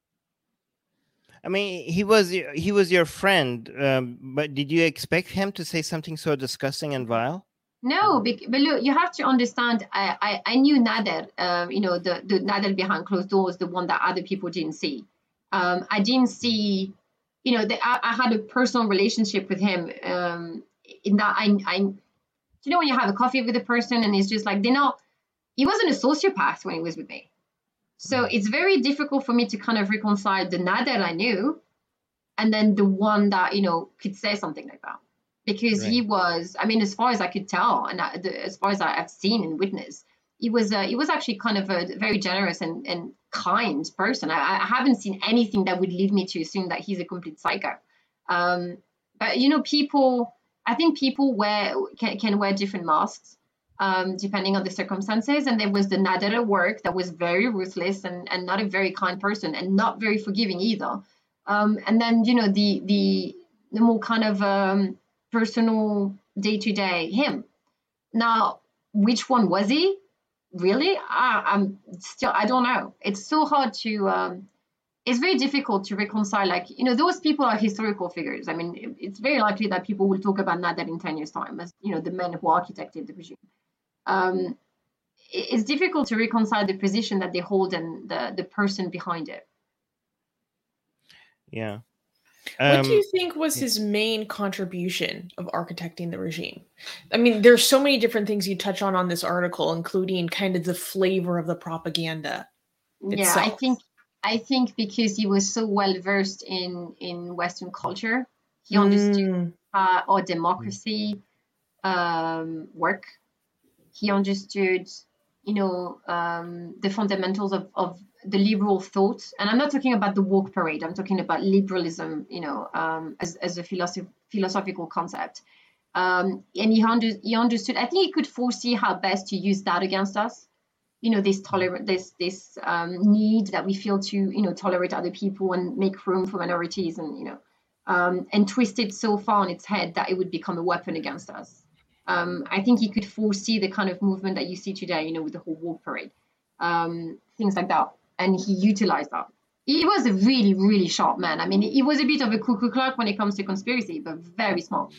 I mean, he was he was your friend, um, but did you expect him to say something so disgusting and vile? No, but look, you have to understand. I I, I knew Nader, uh, you know, the the Nader behind closed doors, the one that other people didn't see. Um, I didn't see, you know, the, I, I had a personal relationship with him. Um, in that I I, you know, when you have a coffee with a person and it's just like they're not. He wasn't a sociopath when he was with me. So it's very difficult for me to kind of reconcile the Nader I knew and then the one that, you know, could say something like that. Because right. he was, I mean, as far as I could tell and I, the, as far as I've seen and witnessed, he was uh, he was actually kind of a very generous and, and kind person. I, I haven't seen anything that would lead me to assume that he's a complete psycho. Um, but, you know, people, I think people wear can, can wear different masks. Um, depending on the circumstances. And there was the Nader at work that was very ruthless and, and not a very kind person and not very forgiving either. Um, and then, you know, the the, the more kind of um, personal day-to-day him. Now, which one was he? Really? I, I'm still, I don't know. It's so hard to, um, it's very difficult to reconcile. Like, you know, those people are historical figures. I mean, it's very likely that people will talk about Nader in ten years' time as, you know, the men who architected the regime. Um, it's difficult to reconcile the position that they hold and the, the person behind it. Yeah. Um, what do you think was his main contribution of architecting the regime? I mean, there's so many different things you touch on on this article, including kind of the flavor of the propaganda itself. Yeah, I think I think because he was so well versed in, in Western culture, he understood mm. uh, how democracy um, work. He understood, you know, um, the fundamentals of, of the liberal thought. And I'm not talking about the woke parade. I'm talking about liberalism, you know, um, as, as a philosoph- philosophical concept. Um, and he, under- he understood, I think he could foresee how best to use that against us. you know, this tolerant, this this um, need that we feel to, you know, tolerate other people and make room for minorities, and you know, um, and twist it so far on its head that it would become a weapon against us. Um, I think he could foresee the kind of movement that you see today, you know, with the whole war parade, um, things like that, and he utilized that. He was a really, really sharp man. I mean, he was a bit of a cuckoo clock when it comes to conspiracy, but very smart.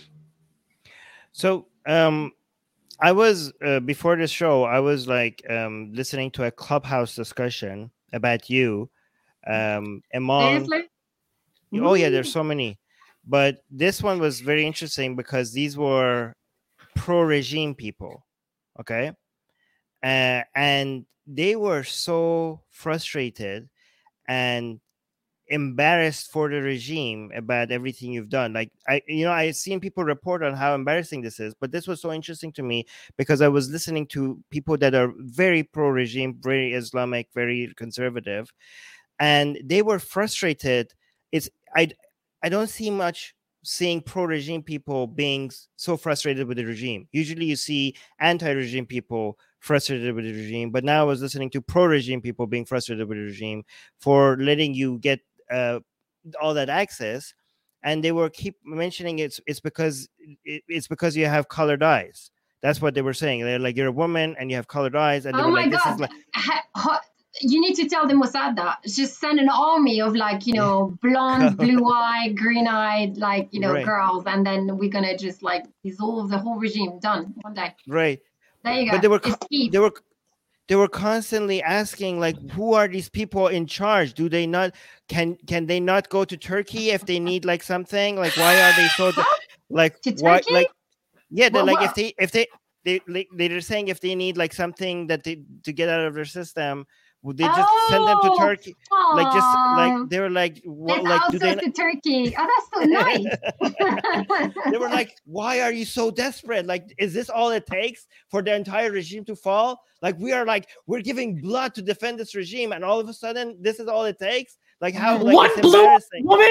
So, um, I was uh, before this show, I was like um, listening to a Clubhouse discussion about you, um, among. Seriously? Oh yeah, there's so many, but this one was very interesting because these were pro-regime people, okay, uh, and they were so frustrated and embarrassed for the regime about everything you've done. Like I, you know, I've seen people report on how embarrassing this is, but this was so interesting to me because I was listening to people that are very pro-regime, very Islamic, very conservative, and they were frustrated. It's I, I don't see much seeing pro-regime people being so frustrated with the regime. Usually you see anti-regime people frustrated with the regime, but now I was listening to pro-regime people being frustrated with the regime for letting you get uh, all that access, and they were keep mentioning it's it's because it, it's because you have colored eyes. That's what they were saying. They're like, you're a woman and you have colored eyes, and they oh were my like, this God. is like. Ha- you need to tell the Mossad that. Just send an army of like, you know, blonde, blue-eyed, green-eyed, like, you know, right. girls, and then we're gonna just like dissolve the whole regime. Done one day. Right. There you go. But they were It's key. they were they were constantly asking, like, who are these people in charge? Do they not can can they not go to Turkey if they need like something? Like, why are they so like To why Turkey? like yeah, they're Well, like well- if they if they they like, they're saying if they need like something that they to get out of their system, would they just send them to Oh, Turkey? Like just aw. like they were like what Let's like do they outsource to Turkey. Oh, that's so nice. they were like, why are you so desperate? Like, is this all it takes for the entire regime to fall? Like, we are like, we're giving blood to defend this regime, and all of a sudden, this is all it takes? Like, how? Like, One it's blue embarrassing. woman.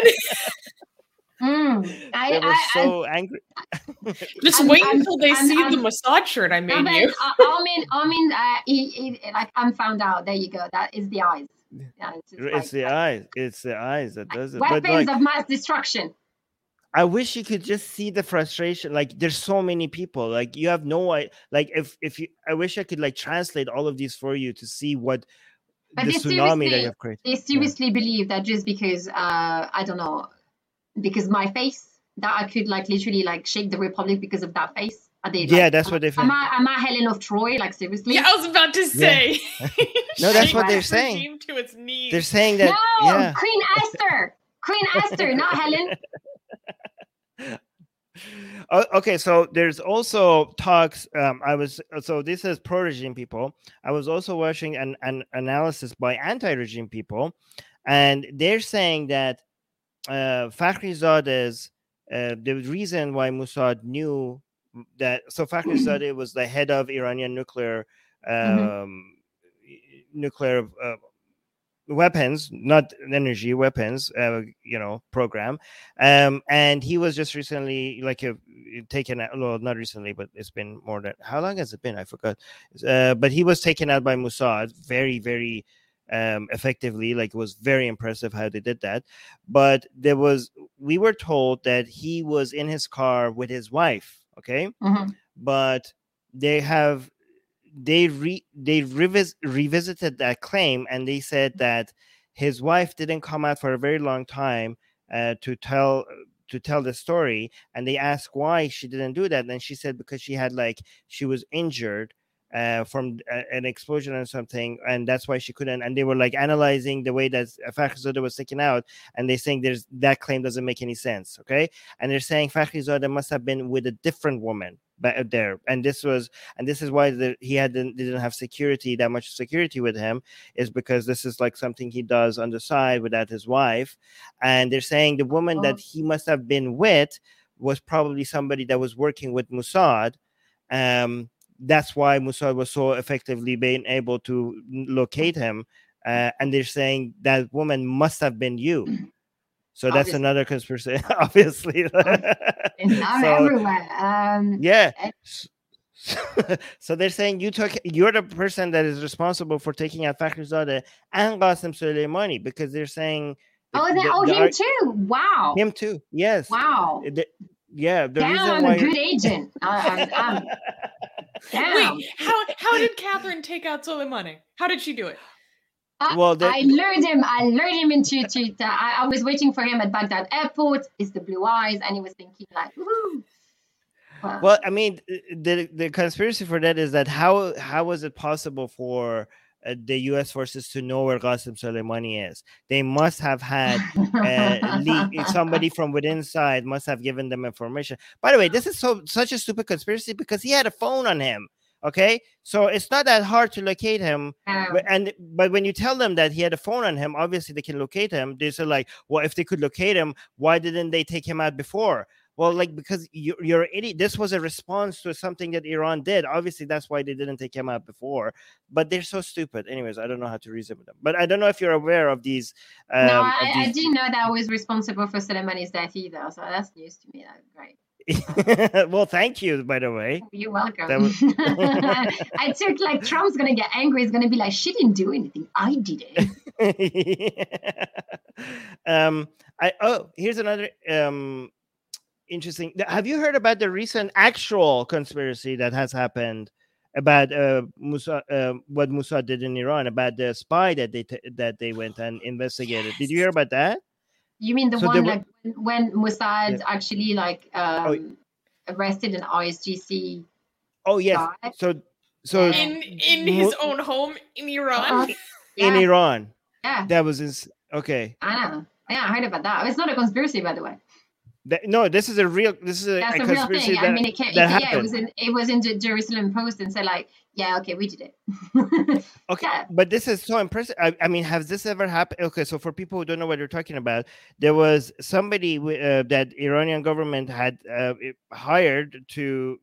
Mm. I, They were I, so angry. Just I'm- wait I'm- until they I'm- see I'm- the Mossad shirt I No, made but you. I, I mean, I mean, uh, he, he, like I'm found out. There you go. That is the eyes. Yeah, it's just It's like- the eyes. It's the eyes that does it. weapons But like, of mass destruction. I wish you could just see the frustration. Like, there's so many people. Like, you have no idea. Like, if if you, I wish I could like translate all of these for you to see what But the they tsunami that seriously- you have created. They seriously believe that just because uh, I don't know, because my face, that I could like literally like shake the republic because of that face. Are they, Yeah, like, that's what they Am think. I, am I Helen of Troy? Like seriously? Yeah, I was about to say. No, that's Shake what the they're saying. regime to its knees. They're saying that. no, Yeah. Queen Esther. Queen Esther, not Helen. Oh, okay, so there's also talks. Um, I was so this is pro-regime people. I was also watching an, an analysis by anti-regime people, and they're saying that uh, Fakhrizadeh's uh, the reason why Mossad knew that. So Fakhrizadeh was the head of Iranian nuclear um, Mhm. nuclear. Uh, weapons, not energy weapons, uh, you know, program. Um, and he was just recently like a, taken out, well, not recently, but it's been more than, how long has it been? I forgot. Uh, but he was taken out by Mossad very, very um, effectively. Like, it was very impressive how they did that. But there was, we were told that he was in his car with his wife. Okay. Mhm. But they have, they re they revis revisited that claim, and they said that his wife didn't come out for a very long time uh, to tell to tell the story, and they asked why she didn't do that, and she said because she had like she was injured uh, from a, an explosion or something, and that's why she couldn't. And they were like analyzing the way that Fakhrizadeh was taken out, and they saying there's that claim doesn't make any sense. Okay, and they're saying Fakhrizadeh must have been with a different woman back there, and this was and this is why the, he had they didn't have security that much security with him, is because this is like something he does on the side without his wife. And they're saying the woman that he must have been with was probably somebody that was working with Mossad. Um, that's why Mossad was so effectively being able to locate him. Uh, and they're saying that woman must have been you. So that's Obviously. another conspiracy, obviously. And I'm So, everywhere. Um, yeah. and- So they're saying you took, you're the person that is responsible for taking out Fakhrizadeh and Qasem Soleimani, because they're saying Oh, the, then, the, oh, the, him too. Wow. him too. Yes. Wow. The, yeah. The Damn, reason I'm why a good agent. I, I'm, I'm, damn. Wait, how how did Catherine take out Soleimani? How did she do it? I, well, the, I lured him. I lured him into. To, to, I, I was waiting for him at Baghdad airport. It's the blue eyes, and he was thinking like, "Woohoo!" Well, well, I mean, the the conspiracy for that is that how how was it possible for uh, the U S forces to know where Qasem Soleimani is? They must have had uh, leak, somebody from within inside must have given them information. By the way, this is so such a stupid conspiracy because he had a phone on him. Okay, so it's not that hard to locate him. Um, But, and but when you tell them that he had a phone on him, obviously they can locate him. They say like, well, if they could locate him, why didn't they take him out before? Well, like because you, you're an idiot. This was a response to something that Iran did. Obviously, that's why they didn't take him out before. But they're so stupid. Anyways, I don't know how to reason with them. But I don't know if you're aware of these. Um, no, of I, these... I didn't know that I was responsible for Soleimani's death either. So that's news to me. That's great. Well, thank you, by the way. You're welcome. That was... I took like Trump's gonna get angry. He's gonna be like, "She didn't do anything. I did it." um, I oh, here's another um interesting. Have you heard about the recent actual conspiracy that has happened about uh, Musa, uh what Mossad did in Iran, about the spy that they t- that they went and investigated? Did you hear about that? You mean the So one were... like when Mossad yeah. actually like um, oh. arrested an I S G C? Oh yes. Guy? So so in in his own home in Iran. Uh, in yeah. Iran. Yeah. That was his. Okay. I know. Yeah, I heard about that. It's not a conspiracy, by the way. That, no, this is a real. This is a, That's a a real conspiracy thing. that, I mean, it, came, it, yeah, it was in it was in the Jerusalem Post and said like, yeah, okay, we did it. Okay, yeah. But this is so impressive. I, I mean, has this ever happened? Okay, so for people who don't know what you're talking about, there was somebody uh, that Iranian government had uh, hired to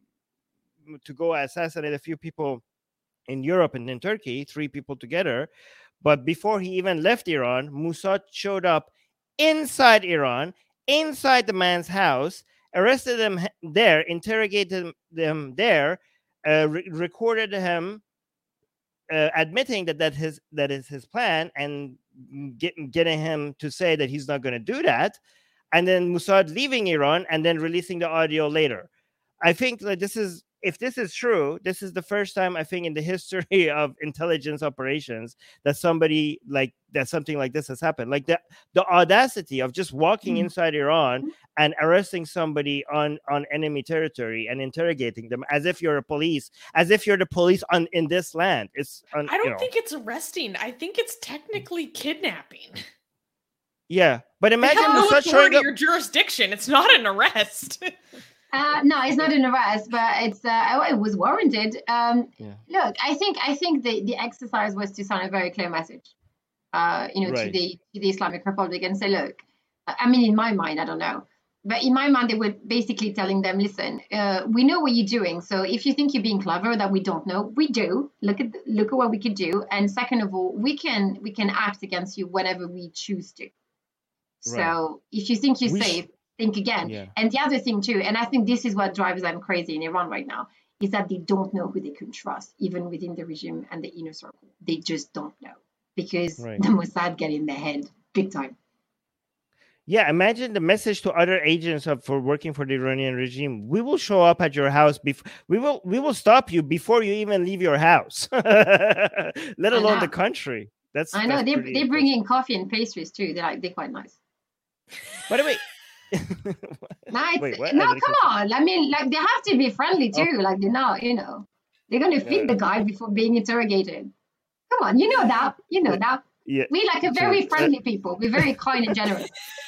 to go assassinate a few people in Europe and in Turkey, three people together. But before he even left Iran, Mossad showed up inside Iran, inside the man's house, arrested them there, interrogated them there, uh, re- recorded him uh, admitting that that his that is his plan, and get, getting him to say that he's not going to do that, and then Mossad leaving Iran and then releasing the audio later. I think that this is, if this is true, this is the first time I think in the history of intelligence operations that somebody like that something like this has happened. Like the the audacity of just walking mm-hmm. inside Iran and arresting somebody on on enemy territory and interrogating them as if you're a police, as if you're the police on in this land. It's on, I don't you know. think it's arresting. I think it's technically kidnapping. Yeah, but imagine Mossad showing up your jurisdiction. It's not an arrest. Uh, no, it's not an arrest, but it's uh, it was warranted. Um, yeah. Look, I think I think the, the exercise was to send a very clear message, uh, you know, right. to the to the Islamic Republic and say, look, I mean, in my mind, I don't know, but in my mind, they were basically telling them, listen, uh, we know what you're doing. So if you think you're being clever that we don't know, we do. Look at look at what we could do, and second of all, we can we can act against you whenever we choose to. Right. So if you think you're we safe. Sh- think again. Yeah. And the other thing too, and I think this is what drives them crazy in Iran right now, is that they don't know who they can trust, even within the regime and the inner circle. They just don't know, because right. the Mossad get in their head big time. Yeah, imagine the message to other agents of, for working for the Iranian regime. We will show up at your house. Bef- we will we will stop you before you even leave your house, let alone the country. That's I know that's they they bring in coffee and pastries too. They're like they're quite nice. By the way. no, Wait, no, come on. I mean, like they have to be friendly too. Oh. Like they're not, you know, they're going to feed yeah. the guy before being interrogated. Come on, you know that. You know that. Yeah. We like a very friendly people. We're very kind and generous.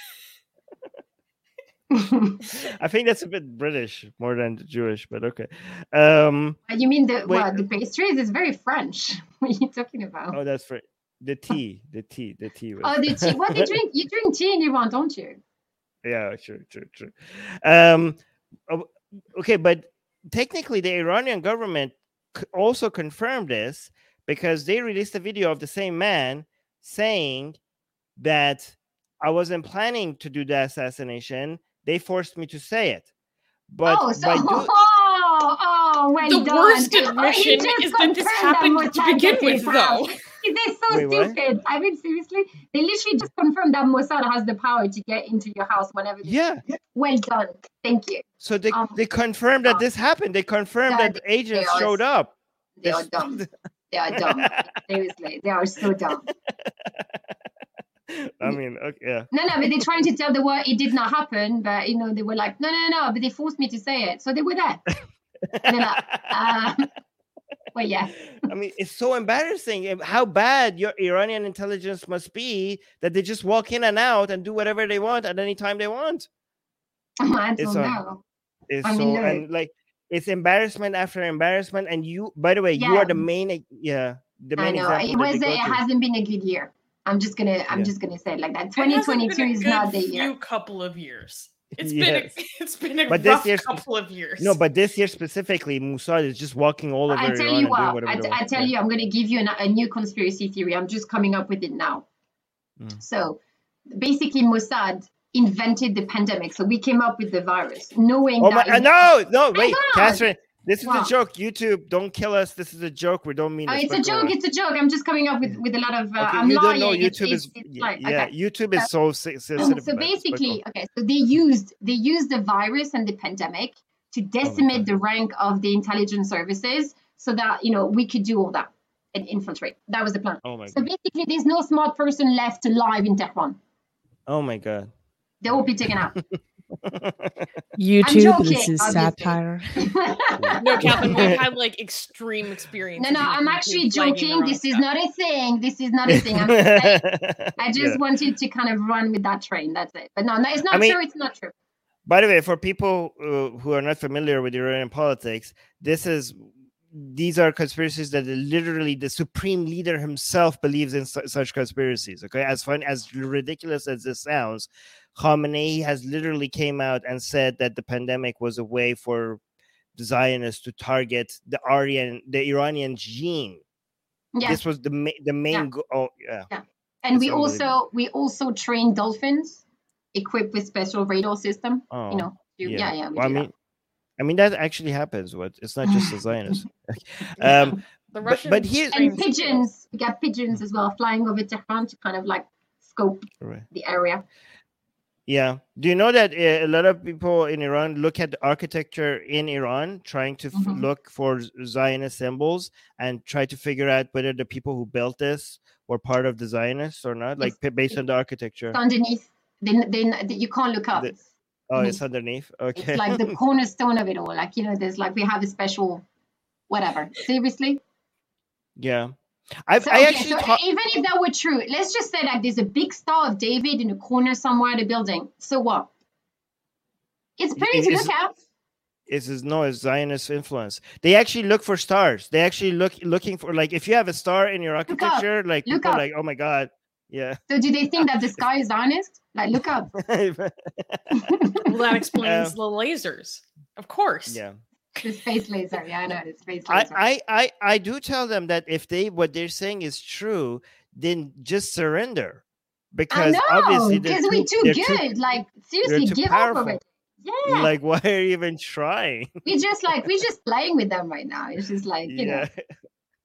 I think that's a bit British more than Jewish, but okay. Um, you mean the well, the pastries is very French. What are you talking about? Oh, that's right. The tea, the tea, the tea. Was... Oh, the tea. What do you drink? You drink tea in Iran, don't you? Yeah, sure, sure, sure. Um, okay, but technically, the Iranian government also confirmed this because they released a video of the same man saying that I wasn't planning to do the assassination. They forced me to say it. But oh, so by do- oh, oh, Oh, well the done. worst admission Oh, is that this happened that to begin with, though. They're so Wait, what? stupid. I mean, seriously, they literally just confirmed that Mossad has the power to get into your house whenever they Yeah. Well done. Thank you. So they, Um, they confirmed that this happened. They confirmed that that agents they are- showed up. They are This- dumb. They are dumb. Seriously, they are so dumb. I mean, okay, yeah. No, no, but they're trying to tell the world it did not happen. But, you know, they were like, no, no, no, but they forced me to say it. So they were there. And they're like, uh, well, yeah. I mean, it's so embarrassing how bad your Iranian intelligence must be that they just walk in and out and do whatever they want at any time they want. I don't It's, uh, know. It's I so mean, look. and like it's embarrassment after embarrassment. And you, by the way, you Yeah. are the main, yeah, the I main know. example. It that was. they It go to. hasn't been a good year. I'm just gonna. I'm Yeah. just gonna say it like that. It twenty hasn't twenty-two been a is good not the few year. couple of years. It's Yes. been a, it's been a But this rough year's- couple of years. No, but this year specifically, Mossad is just walking all over I tell Iran you and doing what. whatever I, they t- want. I tell Yeah. you, I'm gonna give you an, a new conspiracy theory. I'm just coming up with it now. Mm. So, basically, Mossad invented the pandemic. So we came up with the virus, knowing Oh my! that. uh, no, no, wait, God. Catherine. This is Wow. a joke. YouTube, don't kill us. This is a joke. We don't mean Oh, this. it's a but go joke. on. It's a joke. I'm just coming up with, with a lot of. Uh, Okay, I'm you lying. don't know It's- YouTube it's, is it's yeah, like, yeah, okay. YouTube is so se- So sensitive. about this, but basically, go. okay, so they used they used the virus and the pandemic to decimate God. the rank of the intelligence services, so that you know we could do all that and infiltrate. That was the plan. Oh my So god. basically, there's no smart person left alive in Tehran. Oh my god. They will be taken out. YouTube, joking, this is obviously. satire. No, Catherine, we've had like extreme experience. No, no, I'm actually joking. This is not a thing. This is not a thing. I'm just saying, I just Yeah. wanted to kind of run with that train. That's it. But no, no, it's not I mean- true. It's not true. By the way, for people uh, who are not familiar with Iranian politics, this is these are conspiracies that literally the supreme leader himself believes in su- such conspiracies. Okay, as fun as ridiculous as this sounds, Khamenei has literally came out and said that the pandemic was a way for the Zionists to target the Aryan, the Iranian gene. Yeah. This was the ma- the main. Yeah. Go- oh yeah. And It's we unbelievable. also we also train dolphins equipped with special radar system. Oh, You know, to- yeah, yeah. we Well, I do that. mean, I mean that actually happens. What? It's not just the Zionists. um, The but- Russians but here- And pigeons, we got pigeons as well flying over Tehran to kind of like scope right. the area. Yeah. Do you know that uh, a lot of people in Iran look at the architecture in Iran, trying to f- Mhm. look for Zionist symbols and try to figure out whether the people who built this were part of the Zionists or not, like p- based on the architecture. It's underneath. Then, then you can't look up. The- It's, Oh, Mhm. it's underneath. Okay. it's like the cornerstone of it all. Like you know, there's like we have a special, whatever. Seriously. yeah. I So, I okay, actually so thought. even if that were true, let's just say that there's a big Star of David in a corner somewhere of the building. So what? It's pretty to It's- look at. It's is no, it's Zionist influence. They actually look for stars. They actually look looking for like if you have a star in your up. architecture, like Look people are up. like, oh my god, yeah. So do they think that the sky is Zionist? Like, look up. Well, that explains the lasers. Of course. yeah. The space laser. Yeah, I know the space I, laser. I, I, I do tell them that if they what they're saying is true, then just surrender, I because know, obviously they're because we're too, too they're good. like, seriously, too give powerful. up already. Yeah. like why are you even trying? we just like we're just playing with them right now. It's just like, you know. yeah,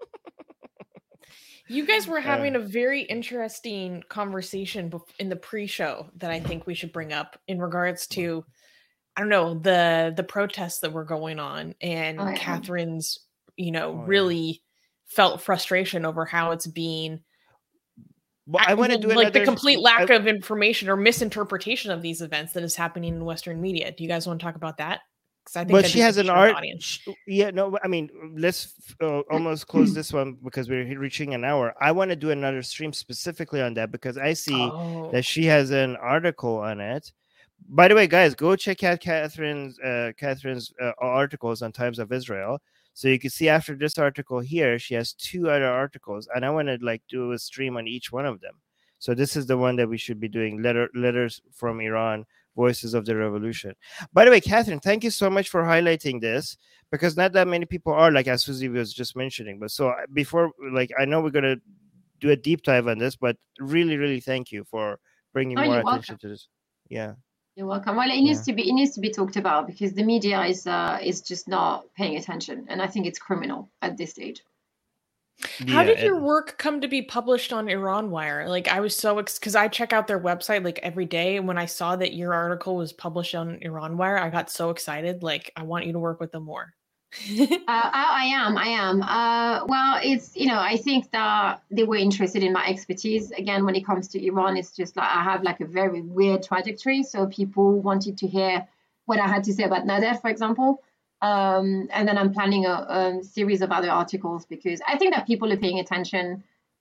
You guys were having Uh, a very interesting conversation bef- in the pre-show that I think we should bring up in regards to, I don't know, the the protests that were going on and Oh, yeah. Catherine's, you know, Oh, yeah. really felt frustration over how it's being well, I want to do like the another- complete lack I- of information or misinterpretation of these events that is happening in Western media. Do you guys want to talk about that? Because I think but that'd she be has good an for the art. audience. sh- Yeah, no, I mean, let's uh, almost close this one because we're reaching an hour. I want to do another stream specifically on that because I see Oh. that she has an article on it. By the way, guys, go check out Catherine's uh, Catherine's uh, articles on Times of Israel. So you can see after this article here, she has two other articles, and I want to like do a stream on each one of them. So this is the one that we should be doing: letter letters from Iran, voices of the revolution. By the way, Catherine, thank you so much for highlighting this because not that many people are, like as Susie was just mentioning. But so before, like, I know we're gonna do a deep dive on this, but really, really thank you for bringing Oh, more you're attention welcome. to this. Yeah. You're welcome. Well, it needs yeah. to be it needs to be talked about because the media is uh, is just not paying attention, and I think it's criminal at this stage. How yeah, did your work come to be published on Iran Wire? Like, I was so because I check out their website like every day, and when I saw that your article was published on Iran Wire, I got so excited. Like, I want you to work with them more. uh, I, I am, I am. Uh, well, it's, you know, I think that they were interested in my expertise. Again, when it comes to Iran, it's just like I have like a very weird trajectory. So people wanted to hear what I had to say about Nader, for example. Um, and then I'm planning a, a series of other articles because I think that people are paying attention.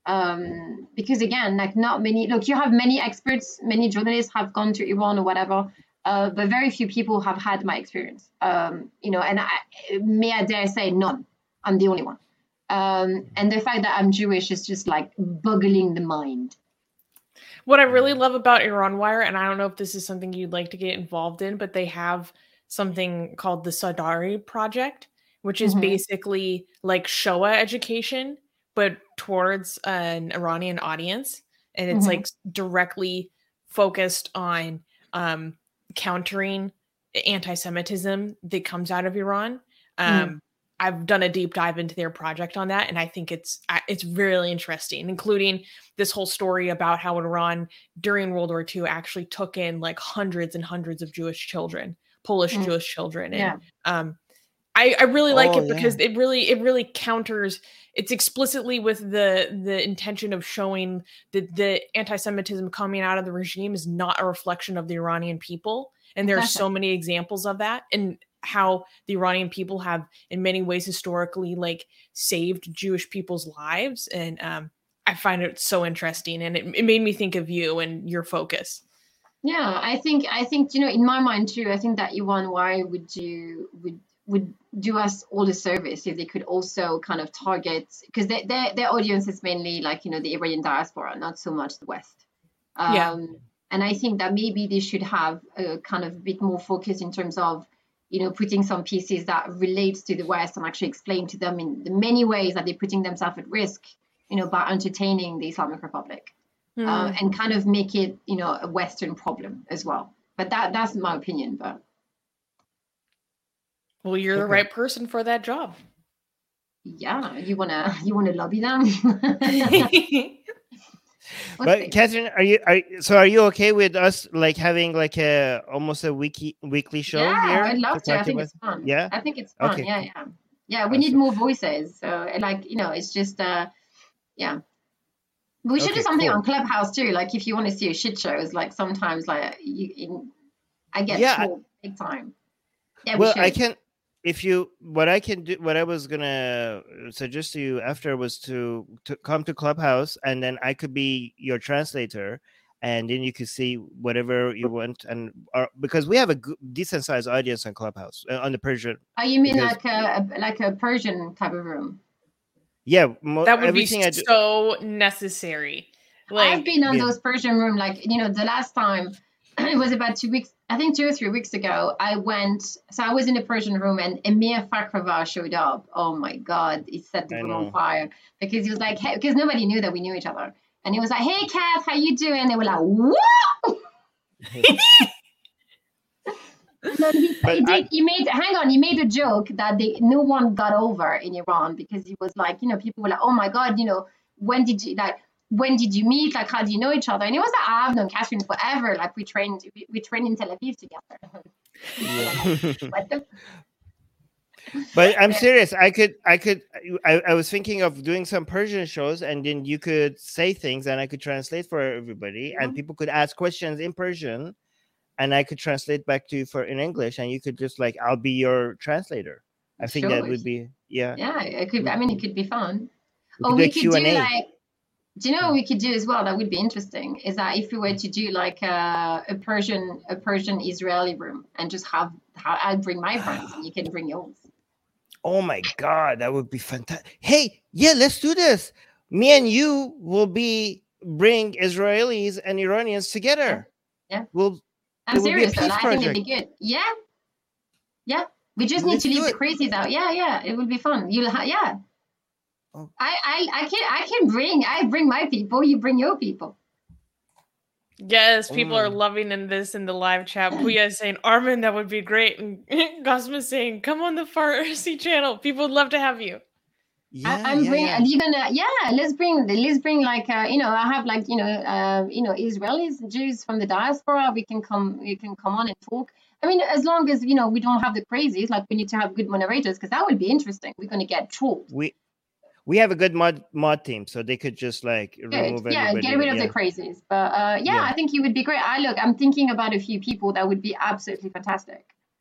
Um, because again, like not many, look, you have many experts, many journalists have gone to Iran or whatever. Uh, but very few people have had my experience, um, you know, and I, may I dare say none. I'm the only one. Um, and the fact that I'm Jewish is just like boggling the mind. What I really love about Iran Wire, and I don't know if this is something you'd like to get involved in, but they have something called the Sadari Project, which is mm-hmm. basically like Shoah education, but towards an Iranian audience. And it's mm-hmm. like directly focused on um, countering anti-Semitism that comes out of Iran. Um, mm. I've done a deep dive into their project on that, and I think it's it's really interesting, including this whole story about how Iran during World War Two actually took in like hundreds and hundreds of Jewish children, Polish mm. Jewish children, and yeah. um, I, I really like oh, it because yeah. it really it really counters. It's explicitly with the the intention of showing that the anti-Semitism coming out of the regime is not a reflection of the Iranian people. And there are so many examples of that, and how the Iranian people have in many ways historically like saved Jewish people's lives. And um, I find it so interesting, and it, it made me think of you and your focus. Yeah, I think I think, you know, in my mind too, I think that Iran Wire would do would would do us all a service if they could also kind of target, because their their audience is mainly like, you know, the Iranian diaspora, not so much the West. Um, yeah. And I think that maybe they should have a kind of bit more focus in terms of, you know, putting some pieces that relates to the West and actually explain to them in the many ways that they're putting themselves at risk, you know, by entertaining the Islamic Republic, mm. uh, and kind of make it, you know, a Western problem as well. But that that's my opinion. But well, you're okay. the right person for that job. Yeah, you wanna you wanna lobby them. But Catherine, are you are so are you okay with us like having like a almost a weekly weekly show yeah, here? I'd love to. to. I think about? It's fun. Yeah, I think it's fun. Okay. Yeah, yeah, yeah. We awesome. need more voices. So like, you know, it's just uh, yeah. We should okay, do something cool. on Clubhouse too. Like if you want to see a shit show, it's like sometimes like you, in, I get yeah, I, big time. Yeah, well, we I can. If you, what I can do, what I was gonna suggest to you after was to, to come to Clubhouse, and then I could be your translator, and then you could see whatever you want, and uh, because we have a good, decent sized audience on Clubhouse uh, on the Persian. Oh, you mean because, like a, a like a Persian type of room? Yeah, mo- that would be I do- so necessary. Like, I've been on yeah. those Persian room, like, you know, the last time it was about two weeks. I think two or three weeks ago, I went, so I was in the Persian room and Emir Fakrava showed up. Oh my God, he set the room on fire because he was like, hey, because nobody knew that we knew each other. And he was like, hey, Kat, how you doing? And they were like, what? So he, he, did, I, he made, hang on, he made a joke that they, no one got over in Iran because he was like, you know, people were like, oh my God, you know, when did you, like, when did you meet? Like, how do you know each other? And it was like, I've known Catherine forever. Like, we trained, we, we trained in Tel Aviv together. Yeah. What the? But I'm serious. I could, I could, I, I was thinking of doing some Persian shows, and then you could say things, and I could translate for everybody, mm-hmm. and people could ask questions in Persian, and I could translate back to you for in English, and you could just like, I'll be your translator. I think sure. that would be, yeah. Yeah, it could. I mean, it could be fun. We or we could do like. Do you know what we could do as well? That would be interesting. Is that if we were to do like a, a Persian, a Persian Israeli room, and just have, have I'd bring my friends and you can bring yours. Oh my God, that would be fantastic! Hey, yeah, let's do this. Me and you will be bring Israelis and Iranians together. Yeah, yeah. We'll. I'm serious. Though. I think it'd be good. Yeah, yeah. We just let's need to leave the crazies out. Yeah, yeah. It would be fun. You'll, ha- yeah. I, I, I can I can bring I bring my people, you bring your people. Yes, people Mm. are loving in this in the live chat. Puya is saying, Armin, that would be great. And Cosmo is saying, come on the Farsi channel. People would love to have you. Yeah, I, I'm yeah, bring. yeah. Are you gonna? Yeah, let's bring. Let's bring like uh, you know. I have like you know, uh, you know, Israelis, Jews from the diaspora. We can come. We can come on and talk. I mean, as long as you know we don't have the crazies. Like we need to have good moderators because that would be interesting. We're gonna get trolled. We we have a good mod mod team, so they could just like Good. remove Yeah, everybody. get rid of yeah. the crazies. But uh, yeah, Yeah. I think he would be great. I look. I'm thinking about a few people that would be absolutely fantastic.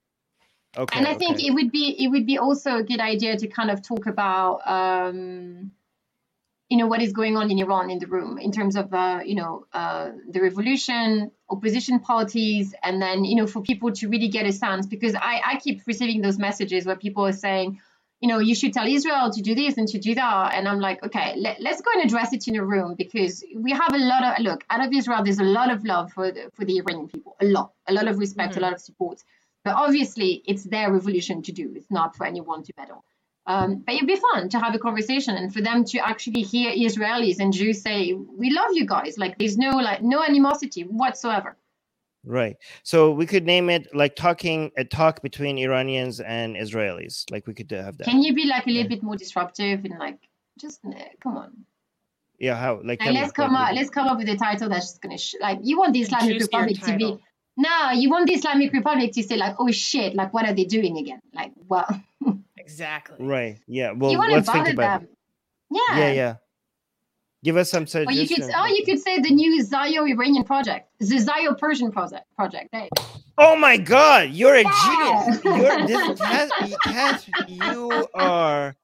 Okay. And I think okay. it would be it would be also a good idea to kind of talk about um, you know what is going on in Iran in the room in terms of uh, you know uh, the revolution, opposition parties, and then you know for people to really get a sense because I, I keep receiving those messages where people are saying, you know, you should tell Israel to do this and to do that, and I'm like, okay, let, let's go and address it in a room because we have a lot of look out of Israel. There's a lot of love for the, for the Iranian people, a lot, a lot of respect, Mhm. a lot of support. But obviously, it's their revolution to do. It's not for anyone to meddle. Um, but it'd be fun to have a conversation and for them to actually hear Israelis and Jews say, "We love you guys." Like there's no like no animosity whatsoever. Right. So we could name it like talking a talk between Iranians and Israelis. Like we could have that. Can you be like a little Yeah. bit more disruptive and like just uh, come on? Yeah. How? Like, Like tell me, let's come like, up. Let's come up with a title that's just gonna sh- like you want the Islamic Juicier Republic to title. be. No, you want the Islamic Republic to say like, "Oh shit! Like what are they doing again?" Like what? Exactly. Right. Yeah. Well, you want to let's think bother about them? it. Yeah. Yeah. Yeah. Give us some Or suggestions. you could, oh, you could say the new Zayo Iranian project, the Zayo Persian project. Project. Hey. Oh my God! You're a Yeah. genius. You're this Kat, Kat, you are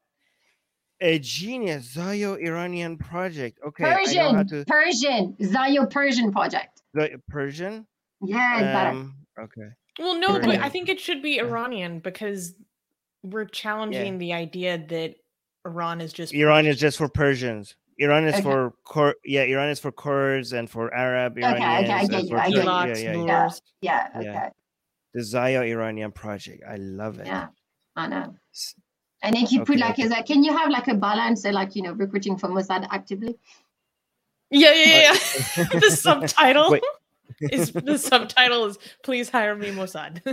a genius. Zayo Iranian project. Okay, I know how Persian, to. Persian, Zayo Persian project. The Persian. Yeah, it's better. Um. Okay. Well, no, but Persian. I think it should be Yeah. Iranian because we're challenging the idea that Iran is just Iran is Persian. just for Persians. Iran is Okay. for Kur- yeah. Iran is for Kurds and for Arab Okay, okay, I Iranians get and you, for I Tur- get you. yeah, Elots, yeah, yeah. Yeah, Moors. yeah, Yeah. okay. The Zayo Iranian project. I love it. Yeah, I know. And then you put Okay, like, okay. is that, can you have like a balance, uh, like, you know, recruiting for Mossad actively? Yeah, yeah, yeah. yeah. the subtitle Wait. is the subtitle is "Please hire me, Mossad."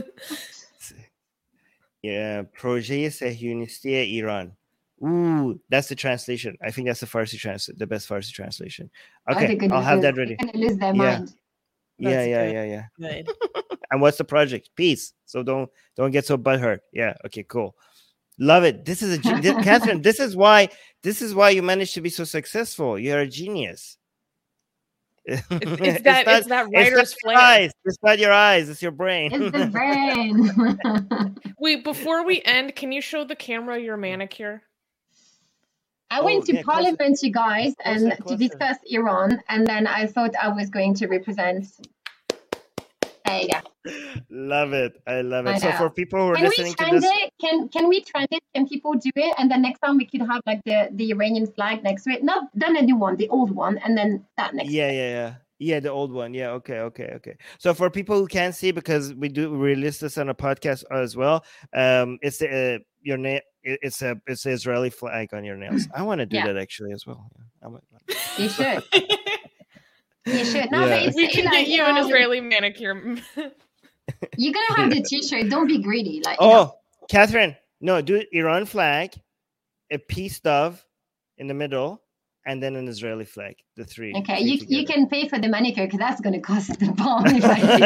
Yeah, Projet Sehyunisti Iran. Ooh, that's the translation. I think that's the Farsi translation, the best Farsi translation. Oh, they're Okay, gonna I'll have lose- that ready. They're gonna lose their Yeah. mind. Yeah, That's yeah, good. yeah, yeah. Good. And what's the project? Peace. So don't don't get so butthurt. Yeah. Okay. Cool. Love it. This is a ge- thi- Catherine. This is why this is why you managed to be so successful. You're a genius. It's, it's that not, it's that it's writer's not your flair. eyes. It's not your eyes. It's your brain. It's the brain. Wait, before we end, can you show the camera your manicure? I Oh, went to yeah, closer. Parliament, you guys, and Closer, to closer. discuss Iran, and then I thought I was going to represent. There you go. Love it. I love it. I So know. for people who are Can we listening to trend this, it? Can Can we trend it? Can people do it? And then next time we could have like the the Iranian flag next to it. Not the new one, the old one, and then that next. yeah, to it. yeah, yeah. Yeah, the old one. Yeah, okay, okay, okay. So for people who can't see, because we do we release this on a podcast as well, um, it's the uh, your name. It's a it's the Israeli flag on your nails. I want to do Yeah. that actually as well. I want- You should. You should. No, Yeah. but it's, We it's can like, get you an um, Israeli manicure. You're gonna have the T-shirt. Don't be greedy. Like, you know. Oh, Catherine, no, do Iran flag, a peace dove in the middle, and then an Israeli flag. The three. Okay, three you you together. can pay for the manicure because that's gonna cost the bomb. If I do.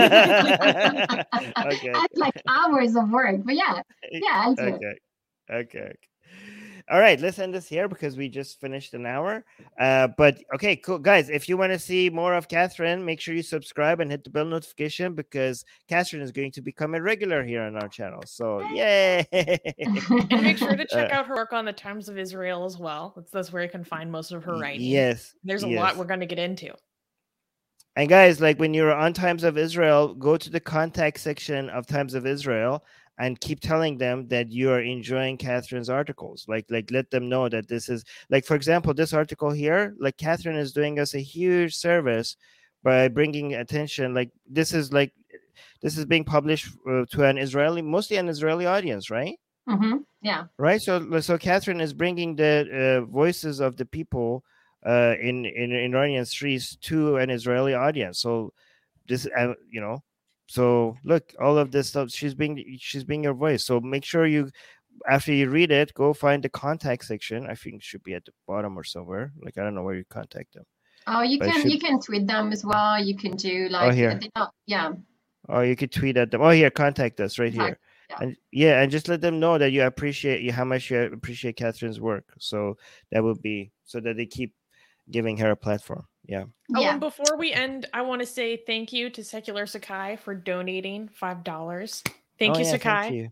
Okay, That's like hours of work. But yeah, yeah, I'll do it. okay, okay, okay. All right, let's end this here because we just finished an hour. Uh, but okay, cool, guys. If you want to see more of Catherine, make sure you subscribe and hit the bell notification because Catherine is going to become a regular here on our channel. So yay! And make sure to check Uh, out her work on the Times of Israel as well. That's, that's where you can find most of her writing. Yes, There's a yes. lot we're going to get into. And guys, like when you're on Times of Israel, go to the contact section of Times of Israel and keep telling them that you are enjoying Catherine's articles. Like, like let them know that this is like, for example, this article here, like Catherine is doing us a huge service by bringing attention. Like this is like, this is being published uh, to an Israeli, mostly an Israeli audience, right? Mm-hmm. Yeah. Right. So, so Catherine is bringing the uh, voices of the people uh, in in Iranian streets to an Israeli audience. So this, uh, you know, so look, all of this stuff. She's being she's being your voice. So make sure you, after you read it, go find the contact section. I think it should be at the bottom or somewhere. Like I don't know where you contact them. Oh, you But it can should- you can tweet them as well. You can do like here. they don't- yeah. Or you could tweet at them. Oh, here, contact us right here. Exactly, yeah. And yeah, and just let them know that you appreciate you how much you appreciate Catherine's work. So that would be so that they keep giving her a platform. Yeah. Oh, Yeah. and before we end, I want to say thank you to Secular Sakai for donating five dollars. Thank Oh, you, yeah, Sakai. Thank you.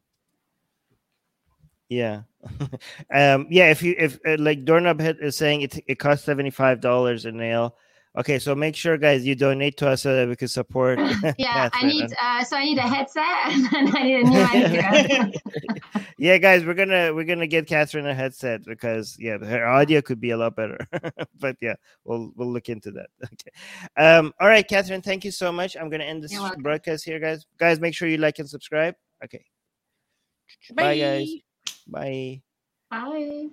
Yeah. um. Yeah. If you if uh, like Doorknob Hit is saying it it costs seventy five dollars a nail. Okay, so make sure, guys, you donate to us so that we can support. Yeah, I Catherine. need uh, so I need a headset and I need a new idea. Yeah, guys, we're gonna we're gonna get Catherine a headset because yeah, her audio could be a lot better. But yeah, we'll we'll look into that. Okay. Um. All right, Catherine, thank you so much. I'm gonna end this You're welcome. broadcast here, guys. Guys, make sure you like and subscribe. Okay. Bye, guys. Bye. Bye.